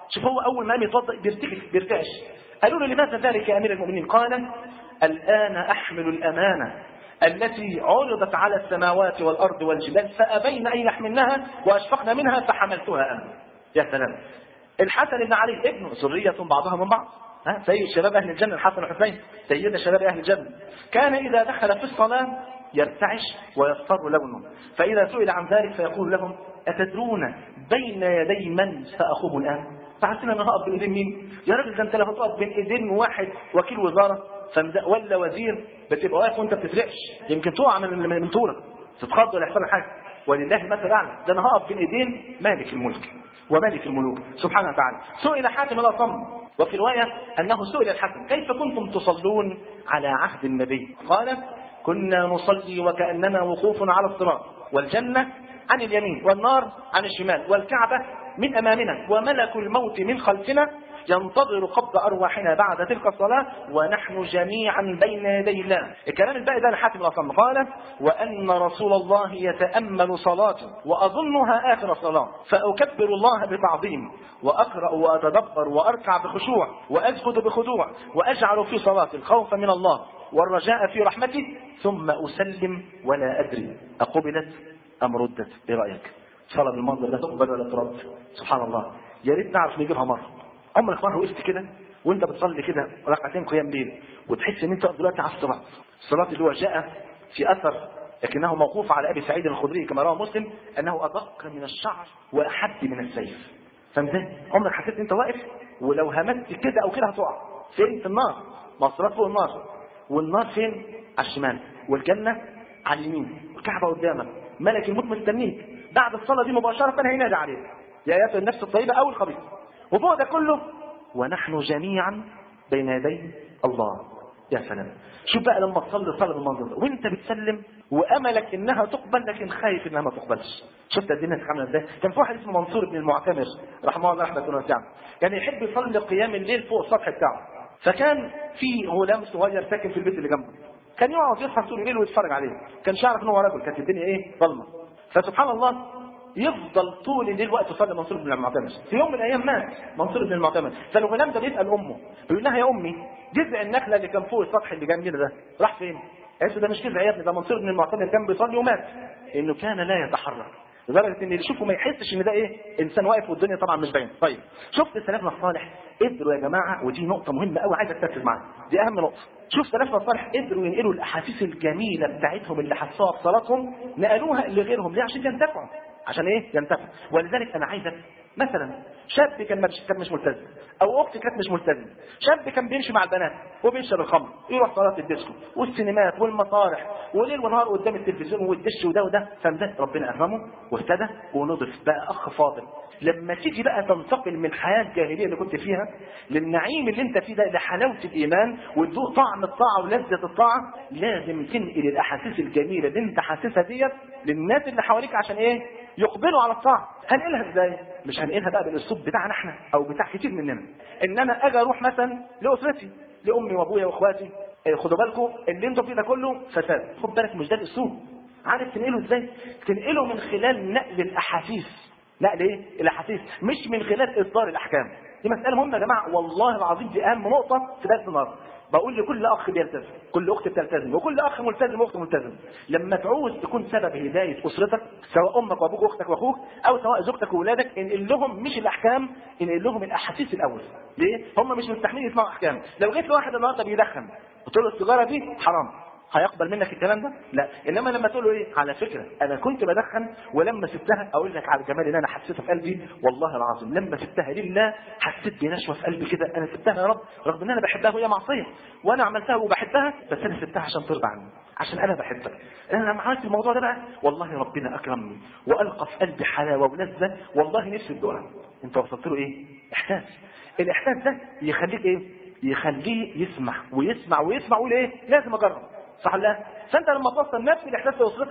Speaker 1: شوف هو اول ما قام يتوضا بيرتكف بيرتعش. قالوا له لماذا ذلك يا امير المؤمنين؟ قال الان احمل الامانه التي عرضت على السماوات والارض والجبال فابين ان يحملنها واشفقن منها فحملتها انا. يا سلام. الحسن بن علي ابنه ذريه بعضها من بعض، ها سيد شباب اهل الجنه الحسن والحسين، سيد شباب اهل الجنه. كان اذا دخل في الصلاه يرتعش ويصفر لونه، فاذا سئل عن ذلك فيقول لهم اتدرون بين يدي من ساخوض الان؟ فحسنا انا هقف بين ايدين مين؟ يا راجل ده انت لو هتقف بين ايدين واحد وكيل وزاره ولا وزير بتبقى واقف وانت بتفرقش، يمكن تقع من من طولك تتخض ولا يحصل لك حاجه. ولله مثل اعلى، ده انا هقف بين ايدين مالك الملك وملك الملوك سبحانه وتعالى. سئل حاتم الاصم وفي روايه انه سئل الحسن كيف كنتم تصلون على عهد النبي؟ قال كنا نصلي وكاننا وقوف على الصراط، والجنه عن اليمين والنار عن الشمال والكعبه من امامنا وملك الموت من خلفنا ينتظر قبض ارواحنا بعد تلك الصلاه ونحن جميعا بين يدي الله. الكلام الباقي ده لحاتم الاصم. قال وان رسول الله يتامل صلاته واظنها اخر صلاه فاكبر الله بتعظيم واقرا واتدبر واركع بخشوع واسجد بخضوع واجعل في صلاتي الخوف من الله والرجاء في رحمته ثم اسلم ولا ادري اقبلت ام ردت. ايه رايك؟ صلاه بالمنظر ده تقبل ولا ترد؟ سبحان الله. يا ريت نعرف نجيبها مره. عمرك مره وقفت كده وانت بتصلي كده ركعتين قيام ليل وتحس ان انت دلوقتي على الصراط، الصراط اللي هو جاء في اثر لكنه موقوف على ابي سعيد الخدري كما رواه مسلم انه ادق من الشعر واحد من السيف. فهمت؟ عمرك حسيت ان انت واقف ولو همست كده او كده هتقع؟ فين؟ في النار. ما الصراط فوق النار، والنار فين؟ على الشمال، والجنه على اليمين، والكعبه قدامك، ملك الموت مستنيك. بعد الصلاه دي مباشره هينادي عليك يا ايتها النفس الطيبه او الخبيثه. وفوق ده كله ونحن جميعا بين يدي الله. يا سلام. شوف بقى لما تصلي صلاه بالمنظر ده وانت بتسلم واملك انها تقبل لكن خايف انها ما تقبلش. شفت الدنيا عامله ازاي؟ كان في واحد اسمه منصور بن المعتمر رحمه الله رحمه واسعه، كان يحب يصلي قيام الليل فوق السطح بتاعه. فكان في غلام صغير ساكن في البيت اللي جنبه، كان يقعد يصحى طول الليل ويتفرج عليه، كان يعرف ان هو رجل، كانت الدنيا ايه؟ ظلمه. فسبحان الله يفضل طول الليل وقت يصلي منصور بن المعتمر. في يوم من الايام مات منصور بن المعتمر، فالغلام ده بيسال امه بيقول لها يا امي جذع النخله اللي كان فوق السطح اللي جنبنا ده راح فين؟ قالت ده مش جذع يا ابني، ده منصور بن المعتمر كان بيصلي ومات. انه كان لا يتحرك لدرجه ان اللي يشوفه ما يحسش ان ده ايه؟ انسان واقف والدنيا طبعا مش باين. طيب شفت سلفنا الصالح قدروا يا جماعه، ودي نقطه مهمه قوي عايزك تركز معاها، دي اهم نقطه. شوف سلفنا الصالح قدروا ينقلوا الاحاسيس الجميله بتاعتهم اللي حسوها في صلاتهم نقلوها لغيرهم. ليه؟ عشان ينتفعوا. عشان ايه؟ ينتفع. ولذلك انا عايزك مثلا شاب كان مش ملتزم او اخت كانت مش ملتزم، شاب كان بيمشي مع البنات وبيشرب الخمر، يروح صلاه الديسكو والسينمات والمسارح وليل ونهار قدام التلفزيون والدش وده وده، فده ربنا اكرمه واهتدى ونضف بقى اخ فاضل. لما تيجي بقى تنتقل من الحياه الجاهليه اللي كنت فيها للنعيم اللي انت فيه ده لحلاوه الايمان وتذوق طعم الطاعه ولذه الطاعه، لازم تنقل الاحاسيس الجميله اللي انت حاسسها ديت للناس اللي حواليك عشان ايه؟ يقبلوا على الطاعه. هنقلها ازاي؟ مش هنقلها بقى بالاسلوب بتاعنا احنا او بتاع كتير مننا، ان انا اجي اروح مثلا لاسرتي لامي وابويا واخواتي إيه خدوا بالكم اللي انتوا فيه ده كله فساد، خد بالك مش ده الاسلوب. عارف تنقله ازاي؟ تنقله من خلال نقل الاحاسيس. نقل ايه؟ الاحاسيس، مش من خلال اصدار الاحكام. دي مساله مهمه يا جماعه، والله العظيم دي اهم نقطه في درس النهارده. بقول لكل اخ بيلتزم، كل اخت بتلتزم، وكل اخ ملتزم واخت ملتزم، لما تعوز تكون سبب هدايه اسرتك سواء امك وابوك واختك واخوك او سواء زوجتك واولادك، انقل لهم مش الاحكام، انقل لهم الاحاسيس الاول. ليه؟ هم مش مستحملين يسمعوا احكام. لو جيت لواحد النهارده بيدخن قلت له السيجاره دي حرام، هيقبل منك الكلام ده؟ لا. انما لما تقول له ايه؟ على فكره انا كنت بدخن ولما سبتها اقول لك على الجمال اللي انا حسيته في قلبي، والله العظيم لما سبتها لله حسيت بنشوه في قلبي كده، انا سبتها يا رب رغم ان انا بحبها وهي معصيه وانا عملتها وبحبها، بس انا سبتها عشان ترضى عني، عشان انا بحبك. انا لما عملت الموضوع ده بقى والله ربنا اكرمني والقى في قلبي حلاوه ولذه، والله نفسي الدعاء. انت وصلت له ايه؟ احساس. الاحساس ده يخليك ايه؟ يخليه يسمع ويسمع ويسمع ويقول ايه؟ لازم اجرب. صح ولا لا؟ فانت لما توصل نفس الاحساس لاسرتك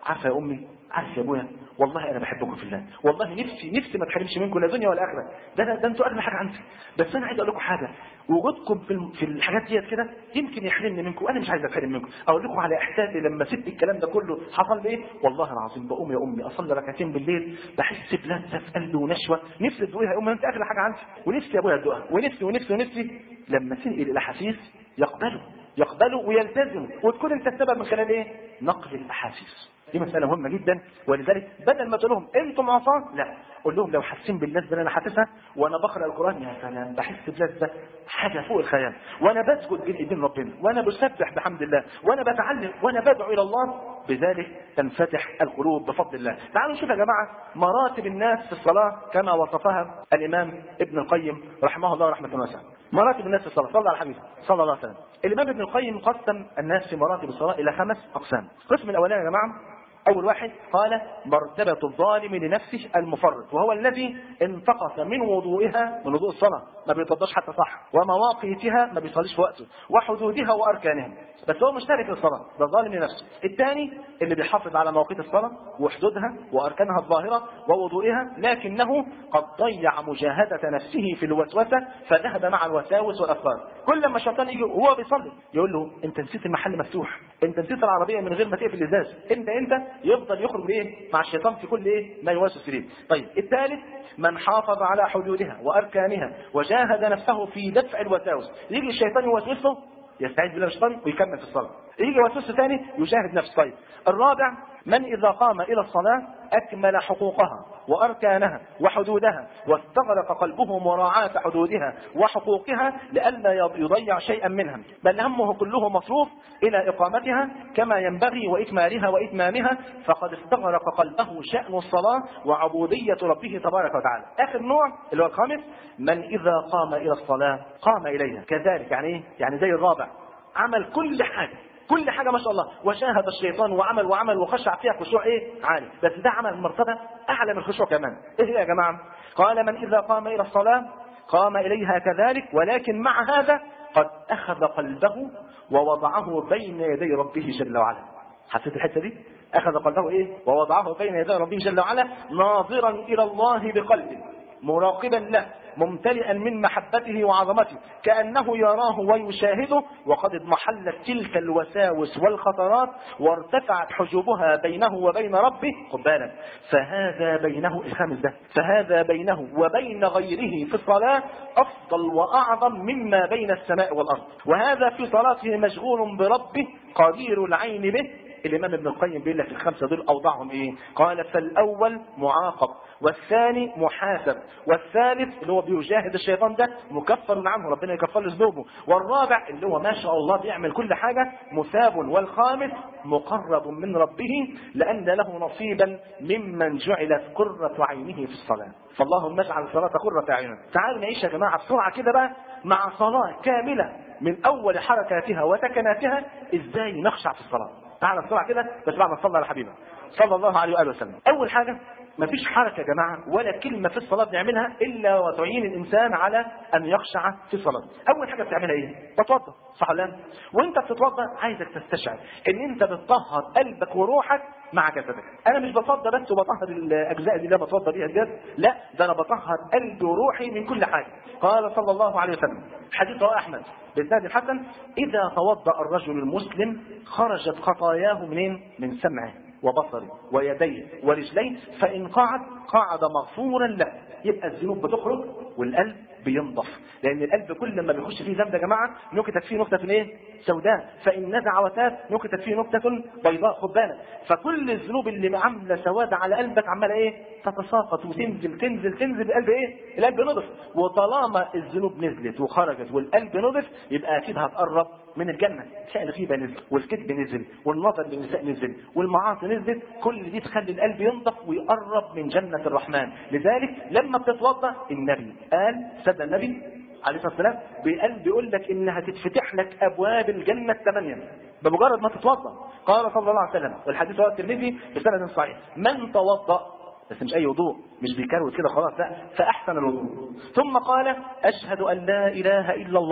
Speaker 1: عارفه يا امي، عارف يا ابويا، والله انا بحبكم في الله، والله نفسي نفسي ما تحرمش منكم لا دنيا ولا اخره، ده ده انتوا اغلى حاجه عندي. بس انا عايز اقول لكم حاجه، وجودكم في في الحاجات ديت كده يمكن يحرمني منكم، انا مش عايز اتحرم منكم. اقول لكم على احساسي لما سبت الكلام ده كله حصل لي ايه؟ والله العظيم بقوم يا امي اصلي ركعتين بالليل بحس بلذه في قلبي ونشوه، نفسي تدوقيها يا امي، انت اغلى حاجه عندي، ونفسي يا ابويا ادوقها، ونفسي ونفسي ونفسي لما تنقل الاحاسيس يقبلوا يقبلوا ويلتزموا، وتكون انت السبب من خلال ايه؟ نقل الاحاسيس. دي مسألة مهمة جدا، ولذلك بدل ما تقول لهم انتم عصاه، لا، قول لهم لو حاسين باللذة اللي انا حاسسها وانا بقرا القران، يا سلام بحس بلذة حاجة فوق الخيال، وانا بسجد بين ايدين ربنا، وانا بسبح بحمد الله، وانا بتعلم، وانا بدعو الى الله، بذلك تنفتح القلوب بفضل الله. تعالوا نشوف يا جماعة مراتب الناس في الصلاة كما وصفها الامام ابن القيم رحمه الله رحمة واسعة. مراتب الناس في الصلاة، صلى على الحبيب صلى الله عليه وسلم. الامام ابن القيم قسم الناس في مراتب الصلاة الى خمس اقسام. القسم الاولاني يا جماعة، أول واحد قال مرتبة الظالم لنفسه المفرط، وهو الذي انتقص من وضوئها، من وضوء الصلاة ما بيتوضاش حتى صح، ومواقيتها ما بيصليش في وقته، وحدودها وأركانها، بس هو مشترك في الصلاة، ده ظالم لنفسه. الثاني اللي بيحافظ على مواقيت الصلاة وحدودها وأركانها الظاهرة ووضوئها، لكنه قد ضيع مجاهدة نفسه في الوسوسة فذهب مع الوساوس والأفكار. كل ما الشيطان يجي وهو بيصلي يقول له أنت نسيت المحل مفتوح، أنت نسيت العربية من غير ما تقفل الإزاز، أنت أنت يفضل يخرج ايه مع الشيطان في كل ايه ما يواسوس اليه. طيب الثالث من حافظ على حدودها واركانها وجاهد نفسه في دفع الوساوس، يجي الشيطان يوسوسه يستعيذ بالله من الشيطان ويكمل في الصلاه، يجي يوسوسه ثاني يجاهد نفسه. طيب الرابع من اذا قام الى الصلاه اكمل حقوقها واركانها وحدودها، واستغرق قلبه مراعاة حدودها وحقوقها لئلا يضيع شيئا منها، بل همه كله مصروف الى اقامتها كما ينبغي واكمالها واتمامها، فقد استغرق قلبه شأن الصلاة وعبودية ربه تبارك وتعالى. اخر نوع اللي هو الخامس من اذا قام الى الصلاة قام اليها كذلك، يعني ايه؟ يعني زي الرابع، عمل كل حاجة كل حاجة ما شاء الله، وشاهد الشيطان وعمل وعمل وخشع فيها خشوع ايه عالي، بس ده عمل مرتبة اعلى من الخشوع كمان. ايه هي يا جماعة؟ قال من اذا قام الى الصلاة قام اليها كذلك، ولكن مع هذا قد اخذ قلبه ووضعه بين يدي ربه جل وعلا. حسيت الحتة دي؟ اخذ قلبه ايه ووضعه بين يدي ربه جل وعلا، ناظرا الى الله بقلبه، مراقبا له، ممتلئا من محبته وعظمته، كأنه يراه ويشاهده، وقد اضمحلت تلك الوساوس والخطرات وارتفعت حجوبها بينه وبين ربه. خد بالك، فهذا بينه الخامس ده، فهذا بينه وبين غيره في الصلاة أفضل وأعظم مما بين السماء والأرض، وهذا في صلاته مشغول بربه قدير العين به. الإمام ابن القيم بيقول لك الخمسة دول أوضعهم إيه؟ قال فالأول معاقب، والثاني محاسب، والثالث اللي هو بيجاهد الشيطان ده مكفر عنه، ربنا يكفر له ذنوبه، والرابع اللي هو ما شاء الله بيعمل كل حاجة مثاب، والخامس مقرب من ربه لأن له نصيبا ممن جعلت قرة عينه في الصلاة. فاللهم اجعل الصلاة قرة عيننا. تعالوا نعيش يا جماعة بسرعة كده بقى مع صلاة كاملة من أول حركاتها وسكناتها، إزاي نخشع في الصلاة. تعالى بسرعة كده بس بعد ما صلى على حبيبه صلى الله عليه وآله وسلم. أول حاجة، مفيش حركة يا جماعة ولا كلمة في الصلاة بنعملها إلا وتعين الإنسان على أن يخشع في الصلاة. أول حاجة بتعملها إيه؟ بتوضأ، صح ولا لا؟ وأنت بتتوضأ عايزك تستشعر إن أنت بتطهر قلبك وروحك مع جسدك. أنا مش بتوضأ بس وبطهر الأجزاء دي اللي أنا بتوضأ بيها الجسد، لا، ده أنا بطهر قلبي وروحي من كل حاجة. قال صلى الله عليه وسلم، حديث رواه أحمد بإسناد حسن، إذا توضأ الرجل المسلم خرجت خطاياه منين؟ من سمعه وبصره ويديه ورجليه، فإن قعد قعد مغفورا له. يبقى الذنوب بتخرج والقلب بينضف، لأن القلب كل ما بيخش فيه ذنب يا جماعة نكتت فيه نكتة ايه؟ سوداء، فإن نزع وتاب نكتت فيه نكتة بيضاء. خد بالك، فكل الذنوب اللي عاملة سواد على قلبك عمالة ايه؟ تتساقط وتنزل تنزل تنزل القلب ايه؟ القلب نضف. وطالما الذنوب نزلت وخرجت والقلب نضف يبقى أكيد هتقرب من الجنة. تلاقي الغيبة نزل، والكذب نزل، والنظر للنساء نزل، والمعاصي نزلت، كل دي تخلي القلب ينضف ويقرب من جنة الرحمن. لذلك لما بتتوضا النبي قال، سيدنا النبي عليه الصلاه والسلام بقلب بيقول لك انها تتفتح لك ابواب الجنه الثمانيه بمجرد ما تتوضا. قال صلى الله عليه وسلم، والحديث رواه الترمذي بسند صحيح، من توضا، بس مش اي وضوء، مش بيكروت كده خلاص، لا، فاحسن الوضوء، ثم قال اشهد ان لا اله الا الله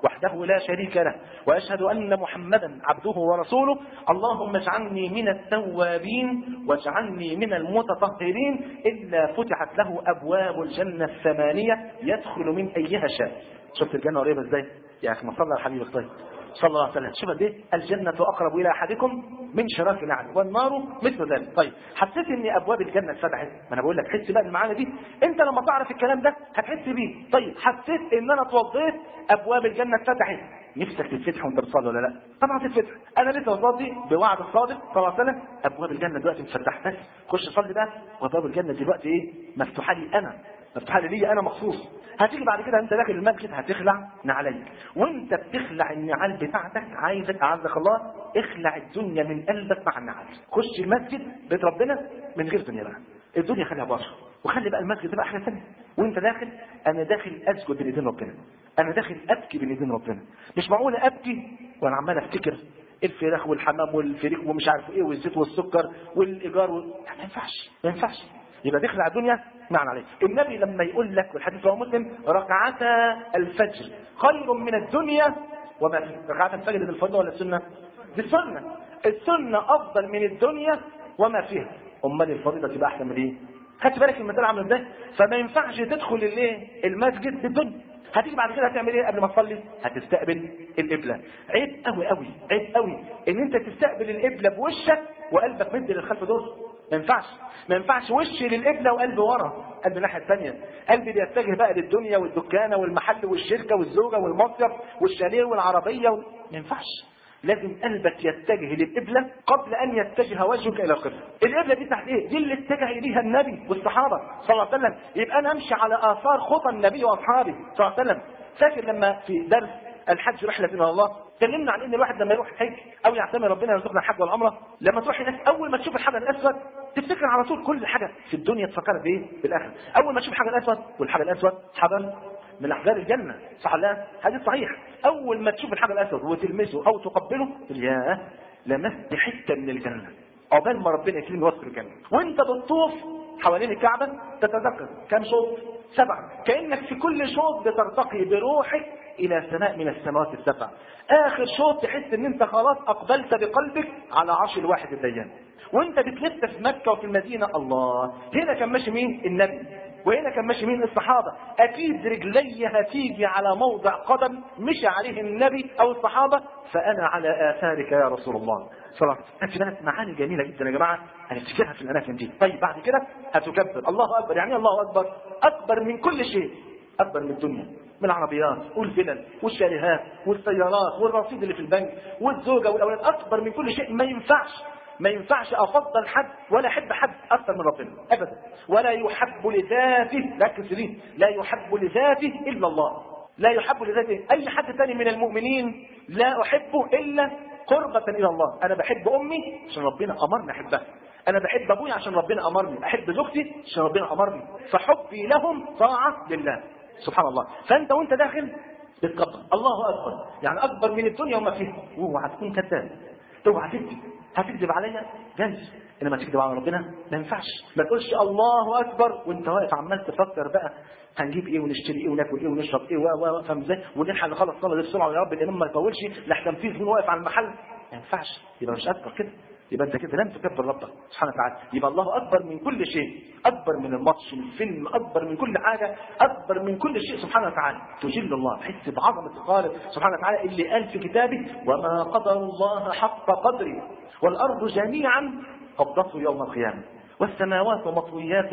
Speaker 1: وحده لا شريك له، وأشهد أن محمدا عبده ورسوله. اللهم اجعلني من التوابين واجعلني من المتطهرين. إلا فتحت له أبواب الجنة الثمانية يدخل من أيها شاء. شفت الجنة قريبة ازاي؟ يا أخي ما صلى على حبيبك طيب صلى الله عليه وسلم. شوف قد ايه الجنة أقرب إلى أحدكم من شراك نعل والنار مثل ذلك. طيب حسيت إن أبواب الجنة اتفتحت؟ ما أنا بقول لك حس بقى المعاني دي، أنت لما تعرف الكلام ده هتحس بيه. طيب حسيت إن أنا اتوضيت أبواب الجنة اتفتحت، نفسك تتفتح وأنت بتصلي ولا لا؟ طبعا تتفتح. أنا لسه بصلي بوعد الصادق صلى الله عليه وسلم أبواب الجنة دلوقتي مفتحة، بس خش صلي بقى وأبواب الجنة دلوقتي إيه؟ مفتوحة لي أنا، مفتوحة لي لي أنا مخصوص. هتيجي بعد كده انت داخل المسجد هتخلع نعليك، وانت بتخلع النعال بتاعتك عايزك اعزك الله اخلع الدنيا من قلبك مع النعال. خش المسجد بيت ربنا من غير دنيا بقى، الدنيا خليها بره، وخلي بقى المسجد ده بقى حاجه ثانيه. وانت داخل انا داخل اسجد بين ايدين ربنا، انا داخل ابكي بين ايدين ربنا. مش معقول ابكي وانا عمال افتكر الفراخ والحمام والفريق ومش عارف ايه والزيت والسكر والايجار و... ما ينفعش ما ينفعش. يبقى تخلع الدنيا معنى عليه. النبي لما يقول لك والحديث رواه مسلم ركعتا الفجر خير من الدنيا وما فيها. ركعتا الفجر دي الفرض ولا السنه؟ دي السنه. السنه افضل من الدنيا وما فيها. امال الفريضه تبقى احسن من ايه؟ خدت بالك المثال عامل ازاي؟ فما ينفعش تدخل الايه المسجد بالدنيا. هتيجي بعد كده هتعمل ايه قبل ما تصلي؟ هتستقبل القبله. عيب قوي قوي عيب قوي ان انت تستقبل القبله بوشك وقلبك مد للخلف دول. ما ينفعش ما ينفعش وشي للقبله وقلبي ورا، قلبي الناحيه الثانيه. قلبي بيتجه بقى للدنيا والدكانه والمحل والشركه والزوجه والمصيف والشاليه والعربيه و... ما ينفعش. لازم قلبك يتجه للقبله قبل ان يتجه وجهك الى القبله. القبله دي تحت ايه؟ دي اللي اتجه اليها النبي والصحابه صلى الله عليه وسلم. يبقى انا امشي على اثار خطى النبي واصحابه صلى الله عليه وسلم. فاكر لما في درس الحج رحله الى الله اتكلمنا عن ان الواحد لما يروح الحج او يعتمر ربنا يرزقنا الحج والعمره، لما تروح هناك اول ما تشوف الحجر الاسود تفتكر على طول كل حاجه في الدنيا تفكر بايه؟ بالاخره. اول ما تشوف الحجر الاسود والحجر الاسود حجر من احجار الجنه صح لا؟ حديث صحيح. اول ما تشوف الحجر الاسود وتلمسه او تقبله ياه لمست حته من الجنه. عقبال ما ربنا يكرمني وصف الجنه. وانت بتطوف حوالين الكعبه تتذكر كم شوط؟ سبعه. كانك في كل شوط بترتقي بروحك الى سماء من السماوات السبع. اخر شوط تحس ان انت خلاص اقبلت بقلبك على عرش الواحد الديان. وانت بتلف في مكه وفي المدينه الله. هنا كان ماشي مين؟ النبي. وهنا كان ماشي مين؟ الصحابه. اكيد رجلي هتيجي على موضع قدم مشى عليه النبي او الصحابه، فانا على اثارك يا رسول الله صلى الله عليه وسلم. انت معاني جميله جدا يا جماعه هنفتكرها في الاماكن دي. طيب بعد كده هتكبر الله اكبر. يعني الله اكبر اكبر من كل شيء، اكبر من الدنيا، من العربيات والفلل والشاليهات والسيارات والرصيد اللي في البنك والزوجه والاولاد، اكبر من كل شيء. ما ينفعش ما ينفعش افضل حد ولا احب حد اكثر من ربنا ابدا. ولا يحب لذاته، ركز فيه، لا يحب لذاته الا الله. لا يحب لذاته اي حد ثاني من المؤمنين، لا احبه الا قربة الى الله. انا بحب امي عشان ربنا امرني احبها، انا بحب ابويا عشان ربنا امرني، احب زوجتي عشان ربنا امرني، فحبي لهم طاعه لله سبحان الله. فانت وانت داخل بتكبر الله اكبر، يعني اكبر من الدنيا وما فيها. اوعى تكون كذاب، اوعى تكذب. هتكذب عليا جايز، انما تكذب على ربنا ما ينفعش. ما تقولش الله اكبر وانت واقف عمال تفكر بقى هنجيب ايه ونشتري ايه وناكل ايه ونشرب ايه و و فاهم ازاي، ونلحق نخلص صلاه بسرعه يا رب الامام ما يطولش لحسن في زبون واقف على المحل. ما ينفعش، يبقى مش اكبر كده، يبقى انت كده لم تكبر ربك سبحانه وتعالى. يبقى الله اكبر من كل شيء، اكبر من الماتش من الفيلم، اكبر من كل حاجه، اكبر من كل شيء سبحانه وتعالى. تجل الله، تحس بعظمه الخالق سبحانه وتعالى اللي قال في كتابه وما قدر الله حق قدره والارض جميعا قبضته يوم القيامه والسماوات مطويات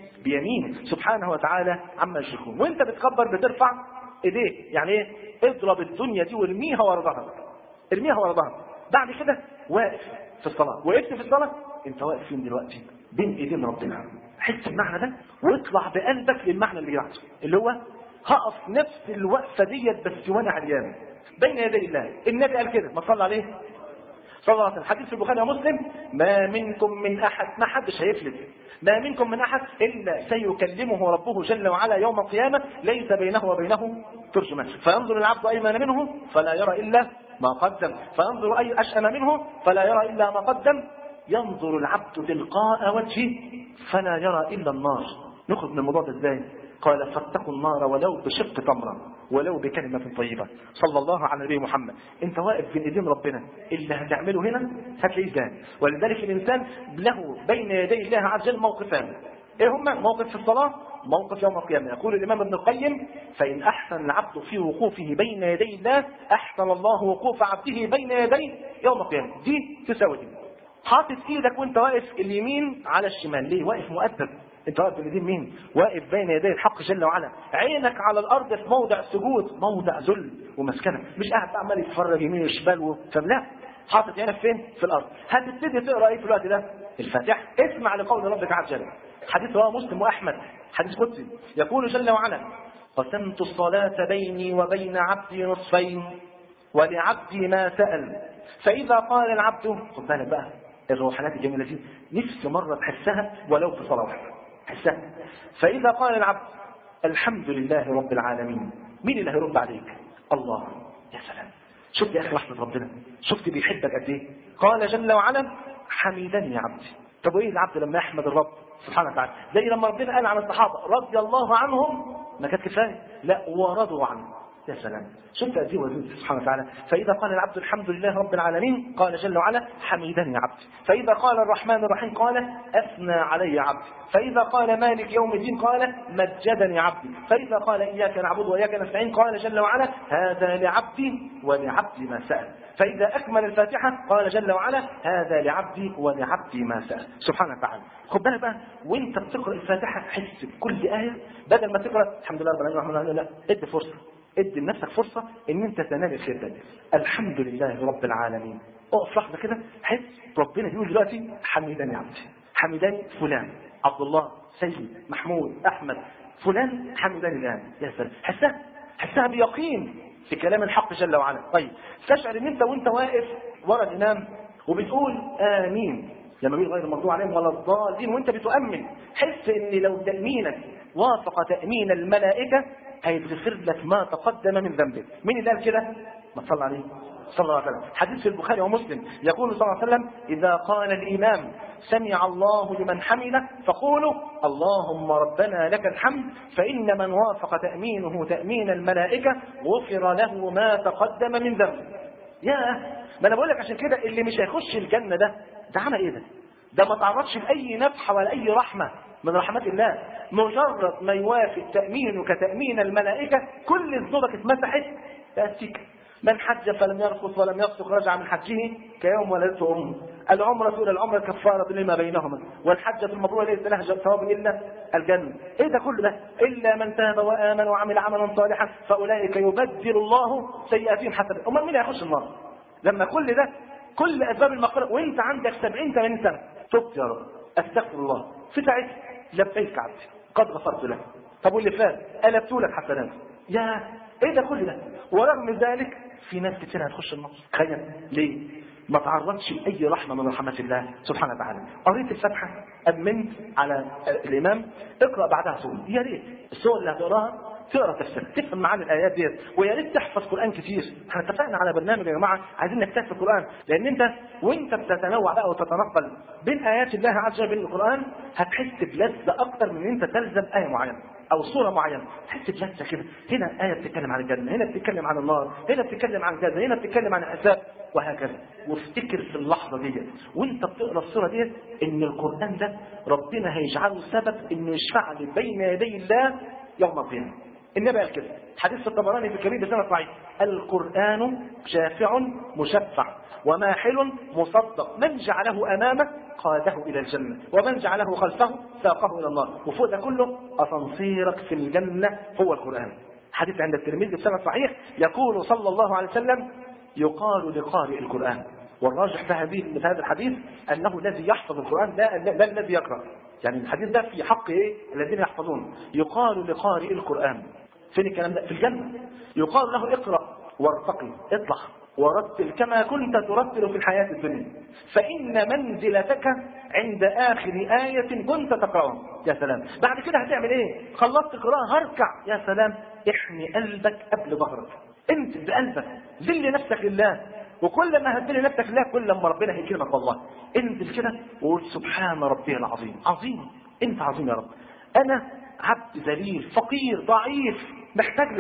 Speaker 1: بيمينه سبحانه وتعالى عما يشركون. وانت بتكبر بترفع ايديك، يعني ايه؟ اضرب الدنيا دي وارميها ورا ظهرك، ارميها ورا ظهرك. بعد كده واقف في الصلاه، وقفت في الصلاه انت واقف فين دلوقتي؟ بين ايدين ربنا. حس المعنى ده واطلع بقلبك للمعنى اللي بعده، اللي هو هقف نفس الوقفه ديت بس وانا عريان بين يدي الله. النبي قال كده، ما صلى عليه صلى الله عليه وسلم. حديث في البخاري ومسلم ما منكم من احد، ما حدش هيفلت، ما منكم من احد الا سيكلمه ربه جل وعلا يوم القيامه ليس بينه وبينه ترجمان، فينظر العبد ايمن منه فلا يرى الا ما قدم، فينظر اي اشأم منه فلا يرى الا ما قدم، ينظر العبد تلقاء وجهه فلا يرى الا النار. نخرج من الموضوع ده ازاي؟ قال فاتقوا النار ولو بشق تمره. ولو بكلمة طيبة. صلى الله على نبي محمد. انت واقف بين ايدين ربنا، اللي هتعمله هنا هتلاقيه ده. ولذلك الانسان له بين يدي الله عز وجل موقفان. ايه هما؟ موقف في الصلاة، موقف يوم القيامة. يقول الامام ابن القيم: فان احسن العبد في وقوفه بين يدي الله احسن الله وقوف عبده بين يديه يوم القيامة. دي تساوي دي. حاطط ايدك وانت واقف اليمين على الشمال. ليه؟ واقف مؤدب. انت واقف بين ايدين مين؟ واقف بين يدي الحق جل وعلا. عينك على الارض في موضع سجود، موضع ذل ومسكنه، مش قاعد عمال يتفرج يمين وشمال وفهم. لا، حاطط عينك فين؟ في الارض. هتبتدي تقرا ايه في الوقت ده؟ الفاتحه. اسمع لقول ربك عز وجل. حديث رواه مسلم واحمد، حديث قدسي، يقول جل وعلا: قسمت الصلاة بيني وبين عبدي نصفين ولعبدي ما سأل فإذا قال العبد، خد بالك بقى الروحانات الجميلة دي، نفس مرة تحسها ولو في صلاة واحدة، حسها. فإذا قال العبد: الحمد لله رب العالمين، مين اللي هيرد عليك؟ الله. يا سلام، شفت يا أخي رحمة ربنا، شفت بيحبك قد إيه. قال جل وعلا: حمدني عبدي. طب وإيه العبد لما يحمد الرب سبحانه وتعالى؟ زي لما ربنا قال عن الصحابة رضي الله عنهم، ما كانت كفاية، لا ورضوا عنه. يا سلام، شفت قد ايه وزيد سبحانه وتعالى. فإذا قال العبد الحمد لله رب العالمين قال جل وعلا: حمدني عبدي. فإذا قال الرحمن الرحيم قال: أثنى علي عبدي. فإذا قال مالك يوم الدين قال: مجدني عبدي. فإذا قال إياك نعبد وإياك نستعين قال جل وعلا: هذا لعبدي ولعبدي ما سأل. فإذا أكمل الفاتحة قال جل وعلا: هذا لعبدي ولعبدي ما سأل. سبحانه وتعالى. خد بالك بقى وانت بتقرأ الفاتحة حس بكل آية، بدل ما تقرأ الحمد لله رب العالمين الرحمن الرحيم، لا، ادي فرصة، ادي لنفسك فرصة ان انت تنال الخير ده. الحمد لله رب العالمين. اقف لحظة كده، حس ربنا بيقول دلوقتي: حمدني عبدي، حمدني فلان، عبد الله، سيد، محمود، احمد، فلان حمدني الان. يا سلام، حسها حسها بيقين في كلام الحق جل وعلا. طيب تشعر ان انت وانت واقف ورا الامام وبتقول امين لما بيقول غير المغضوب عليهم ولا الضالين، وانت بتؤمن، حس ان لو تأمينك وافق تأمين الملائكة هيتغفر لك ما تقدم من ذنبك. مين اللي قال كده؟ ما تصلى عليه صلى الله عليه وسلم. حديث في البخاري ومسلم يقول صلى الله عليه وسلم: إذا قال الإمام سمع الله لمن حمده فقولوا اللهم ربنا لك الحمد، فإن من وافق تأمينه تأمين الملائكة غفر له ما تقدم من ذنبه. يا ما أنا بقول لك عشان كده اللي مش هيخش الجنة ده ده عمل إيه ده؟ ده ما تعرضش لأي نفحة ولا أي رحمة من رحمات الله. مجرد ما يوافق تأمينك تأمين الملائكة كل ذنوبك اتمسحت تأتيك. من حج فلم يرفث ولم يفسق رجع من حجه كيوم ولدته أمه. العمرة إلى العمرة كفارة لما بينهما، والحجة المبرورة ليس لها ثواب إلا الجنة. إيه ده كله ده؟ إلا من تاب وآمن وعمل عملا صالحا فأولئك يبدل الله سيئاتهم حسنات. أمال مين هيخش النار؟ لما كل ده كل أسباب المغفرة وأنت عندك سبعين ثمانين سنة تبت يا رب أستغفر الله في ساعتها لبيك عبدي قد غفرت لك. طب واللي فات قلبت لك حسنات. يا ايه ده كل ده؟ ورغم ذلك في ناس كتير هتخش النار. تخيل ليه؟ ما تعرضش لاي رحمه من رحمات الله سبحانه وتعالى. قريت الفاتحه، امنت على الامام، اقرا بعدها سوره. يا ريت السوره اللي هتقراها تقرا تفسير، تفهم معاني الايات ديت، ويا ريت تحفظ قران كتير. احنا اتفقنا على برنامج يا جماعه عايزين نجتهد في القران، لان انت وانت بتتنوع بقى وتتنقل بين ايات الله عز وجل بين القران هتحس بلذه اكتر من ان انت تلزم ايه معينه او صوره معينه. تحس بلذه كده، هنا ايه بتتكلم عن الجنه، هنا بتتكلم عن النار، هنا بتتكلم عن كذا، هنا بتتكلم عن الحساب وهكذا. وافتكر في اللحظه ديت وانت بتقرا الصوره ديت ان القران ده ربنا هيجعله سبب انه يشفع لي بين يدي الله يوم القيامه. النبي قال كده، حديث الطبراني في الكبير بسنة صحيح: القرآن شافع مشفع وماحل مصدق، من جعله أمامه قاده إلى الجنة ومن جعله خلفه ساقه إلى النار. وفوق ده كله أسانسيرك في الجنة هو القرآن. حديث عند الترمذي بسنة صحيح يقول صلى الله عليه وسلم: يقال لقارئ القرآن، والراجح في هذه في هذا الحديث أنه الذي يحفظ القرآن لا, لا الذي يقرأ، يعني الحديث ده في حق إيه؟ الذين يحفظون. يقال لقارئ القرآن، فين الكلام ده؟ في الجنة. يقال له: اقرأ وارتقي، اطلع ورتل كما كنت ترتل في الحياة الدنيا، فإن منزلتك عند آخر آية كنت تقرأها. يا سلام، بعد كده هتعمل ايه؟ خلصت قراءة هركع. يا سلام، احمي قلبك قبل ظهرك، انت بقلبك ذل نفسك لله، وكل ما هتذل نفسك لله كل ما ربنا هيكرمك. والله انزل كده وقول سبحان ربي العظيم. عظيم، انت عظيم يا رب، انا عبد ذليل فقير ضعيف محتاج لك،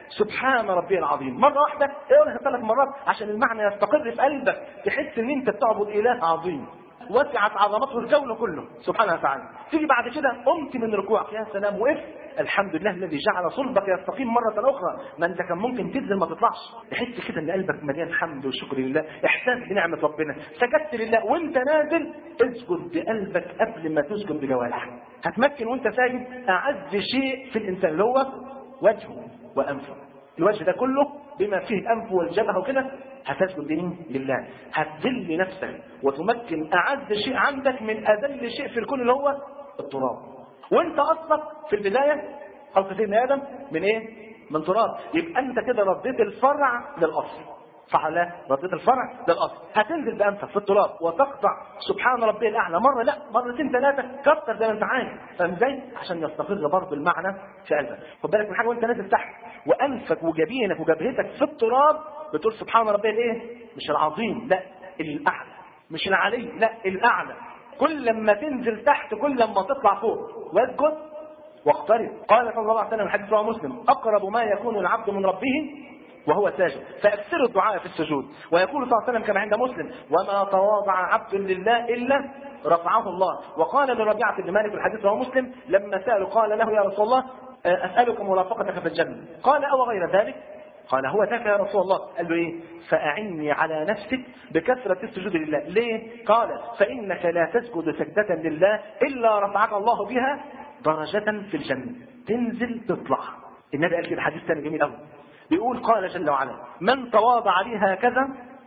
Speaker 1: سبحان ربي العظيم مرة واحدة اقولها ثلاث مرات عشان المعنى يستقر في قلبك، تحس ان انت بتعبد اله عظيم وسعت عظمته الكون كله سبحانه وتعالى. تيجي بعد كده قمت من ركوعك، يا سلام، وقفت، الحمد لله الذي جعل صلبك يستقيم مرة أخرى، ما أنت كان ممكن تنزل ما تطلعش. تحس كده إن قلبك مليان حمد وشكر لله، إحساس بنعمة ربنا، سجدت لله وأنت نازل، اسجد بقلبك قبل ما تسجد بجوارحك. هتمكن وأنت ساجد أعز شيء في الإنسان اللي هو وجهه وأنفه. الوجه ده كله بما فيه الأنف والجبهة وكده هتسجد دين لله، هتذل نفسك وتمكن أعز شيء عندك من أذل شيء في الكون اللي هو التراب. وانت اصلك في البدايه خلق سيدنا ادم من ايه؟ من تراب. يبقى انت كده رديت الفرع للاصل، صح ولا لا؟ رديت الفرع للاصل. هتنزل بانفك في التراب وتقطع سبحان ربي الاعلى مره، لا مرتين ثلاثه، كتر زي ما انت عايز. فاهم ازاي؟ عشان يستقر برضه المعنى في قلبك. خد بالك من حاجه، وانت نازل تحت وانفك وجبينك وجبهتك في التراب بتقول سبحان ربي الايه؟ مش العظيم، لا الاعلى، مش العلي، لا الاعلى. كل لما تنزل تحت كل لما تطلع فوق. واسجد واقترب. قال صلى الله عليه وسلم الحديث رواه مسلم: اقرب ما يكون العبد من ربه وهو ساجد فاكثروا الدعاء في السجود. ويقول صلى الله عليه وسلم كما عند مسلم: وما تواضع عبد لله الا رفعه الله. وقال لربيعة بن مالك الحديث رواه مسلم لما سأله قال له: يا رسول الله اسالك مرافقتك في الجنه. قال: او غير ذلك؟ قال: هو ذاك يا رسول الله. قال له: ايه؟ فأعني على نفسك بكثرة السجود لله. ليه؟ قال: فإنك لا تسجد سجدة لله إلا رفعك الله بها درجة في الجنة. تنزل تطلع. النبي قال كده حديث ثاني جميل قوي، بيقول: قال جل وعلا: من تواضع لي هكذا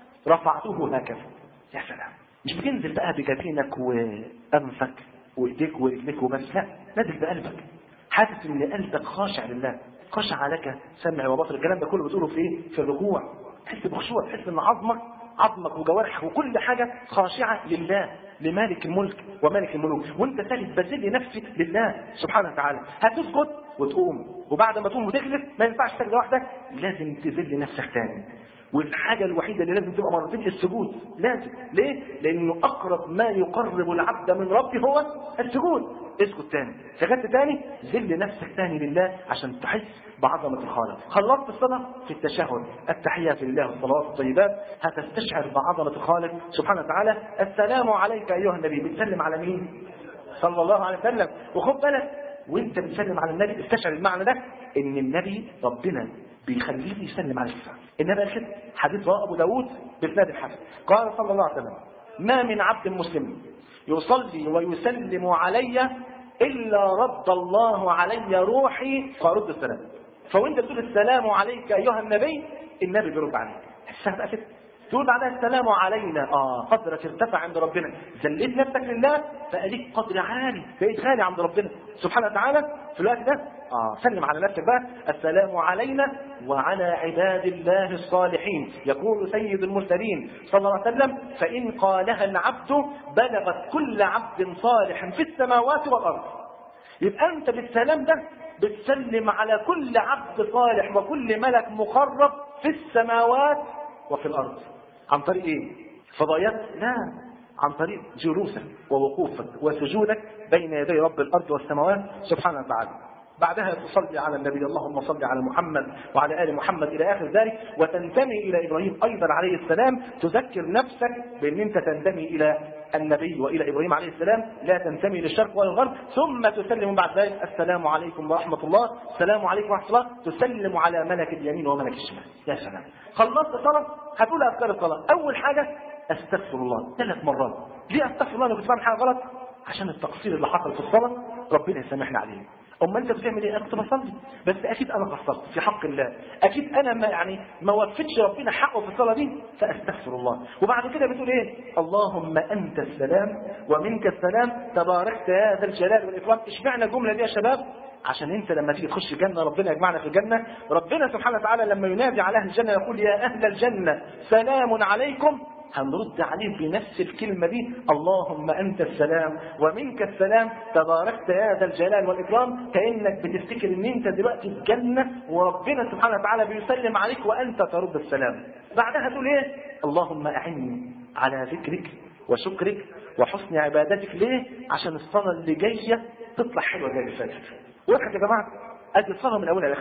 Speaker 1: رفعته هكذا. يا سلام، مش بتنزل بقى بجبينك وأنفك وإيديك ورجليك وبس، لا، نازل بقلبك، حاسس ان قلبك خاشع لله، خشع لك سمع وبصر. الكلام ده كله بتقوله في ايه؟ في الركوع. تحس بخشوع، تحس ان عظمك عظمك وجوارحك وكل حاجه خاشعه لله، لمالك الملك ومالك الملوك. وانت ساجد بذل نفسك لله سبحانه وتعالى. هتسجد وتقوم، وبعد ما تقوم وتجلس ما ينفعش سجده واحده، لازم تذل نفسك تاني. والحاجه الوحيده اللي لازم تبقى مرتين السجود، لازم. ليه؟ لانه اقرب ما يقرب العبد من ربه هو السجود. اسكت تاني، سجدت تاني، ذل نفسك تاني لله عشان تحس بعظمه الخالق. خلصت الصلاه في التشهد التحيات لله والصلوات الطيبات، هتستشعر بعظمه الخالق سبحانه وتعالى. السلام عليك ايها النبي. بتسلم على مين؟ صلى الله عليه وسلم. وخد بالك وانت بتسلم على النبي استشعر المعنى ده، ان النبي ربنا بيخليه يسلم على الإسلام. النبي قال كده، حديث رواه أبو داود بإسناد الحسن، قال صلى الله عليه وسلم: ما من عبد مسلم يصلي ويسلم علي إلا رد الله علي روحي فرد السلام. فوانت تقول السلام عليك أيها النبي، النبي بيرد عليك. السلام بقى كده، تقول بعدها السلام علينا، اه قدرك ارتفع عند ربنا، ذليت نفسك لله فقاليك قدر عالي، بقيت غالي عند ربنا سبحانه وتعالى. في الوقت ده اه سلم على نفسك بقى: السلام علينا وعلى عباد الله الصالحين. يقول سيد المرسلين صلى الله عليه وسلم: فإن قالها العبد بلغت كل عبد صالح في السماوات والأرض. يبقى أنت بالسلام ده بتسلم على كل عبد صالح وكل ملك مقرب في السماوات وفي الأرض. عن طريق ايه؟ فضائيات؟ لا، عن طريق جلوسك ووقوفك وسجودك بين يدي رب الأرض والسماوات سبحانه وتعالى. بعدها تصلي على النبي: اللهم صل على محمد وعلى آل محمد إلى آخر ذلك. وتنتمي إلى إبراهيم أيضا عليه السلام، تذكر نفسك بأن أنت تنتمي إلى النبي وإلى إبراهيم عليه السلام، لا تنتمي للشرق ولا الغرب. ثم تسلم بعد ذلك: السلام عليكم ورحمة الله، السلام عليكم ورحمة الله. تسلم على ملك اليمين وملك الشمال. يا سلام، خلصت الصلاة هتقول أذكار الصلاة. أول حاجة أستغفر الله ثلاث مرات. ليه أستغفر الله؟ أنا كنت بعمل حاجة غلط، عشان التقصير اللي حصل في الصلاة ربنا يسامحنا عليه. أما أنت بتعمل إيه؟ أنا كنت بصلي بس أكيد أنا قصرت في حق الله، أكيد أنا ما يعني ما وفيتش ربنا حقه في الصلاة دي، فأستغفر الله. وبعد كده بتقول إيه؟ اللهم أنت السلام ومنك السلام تباركت يا ذا الجلال والإكرام. اشمعنى الجملة دي يا شباب؟ عشان انت لما تيجي تخش الجنة ربنا يجمعنا في الجنة، ربنا سبحانه وتعالى لما ينادي على أهل الجنة يقول: يا أهل الجنة سلام عليكم، هنرد عليه بنفس الكلمة دي: اللهم أنت السلام ومنك السلام تباركت يا ذا الجلال والإكرام. كأنك بتفتكر ان انت دلوقتي في الجنة وربنا سبحانه وتعالى بيسلم عليك وأنت ترد السلام. بعدها تقول ايه؟ اللهم أعني على ذكرك وشكرك وحسن عبادتك. ليه؟ عشان الصلاة اللي جاية تطلع حلوة زي اللي فاتت. واضح يا جماعة؟ ادي الصلاة من أولها لآخرها.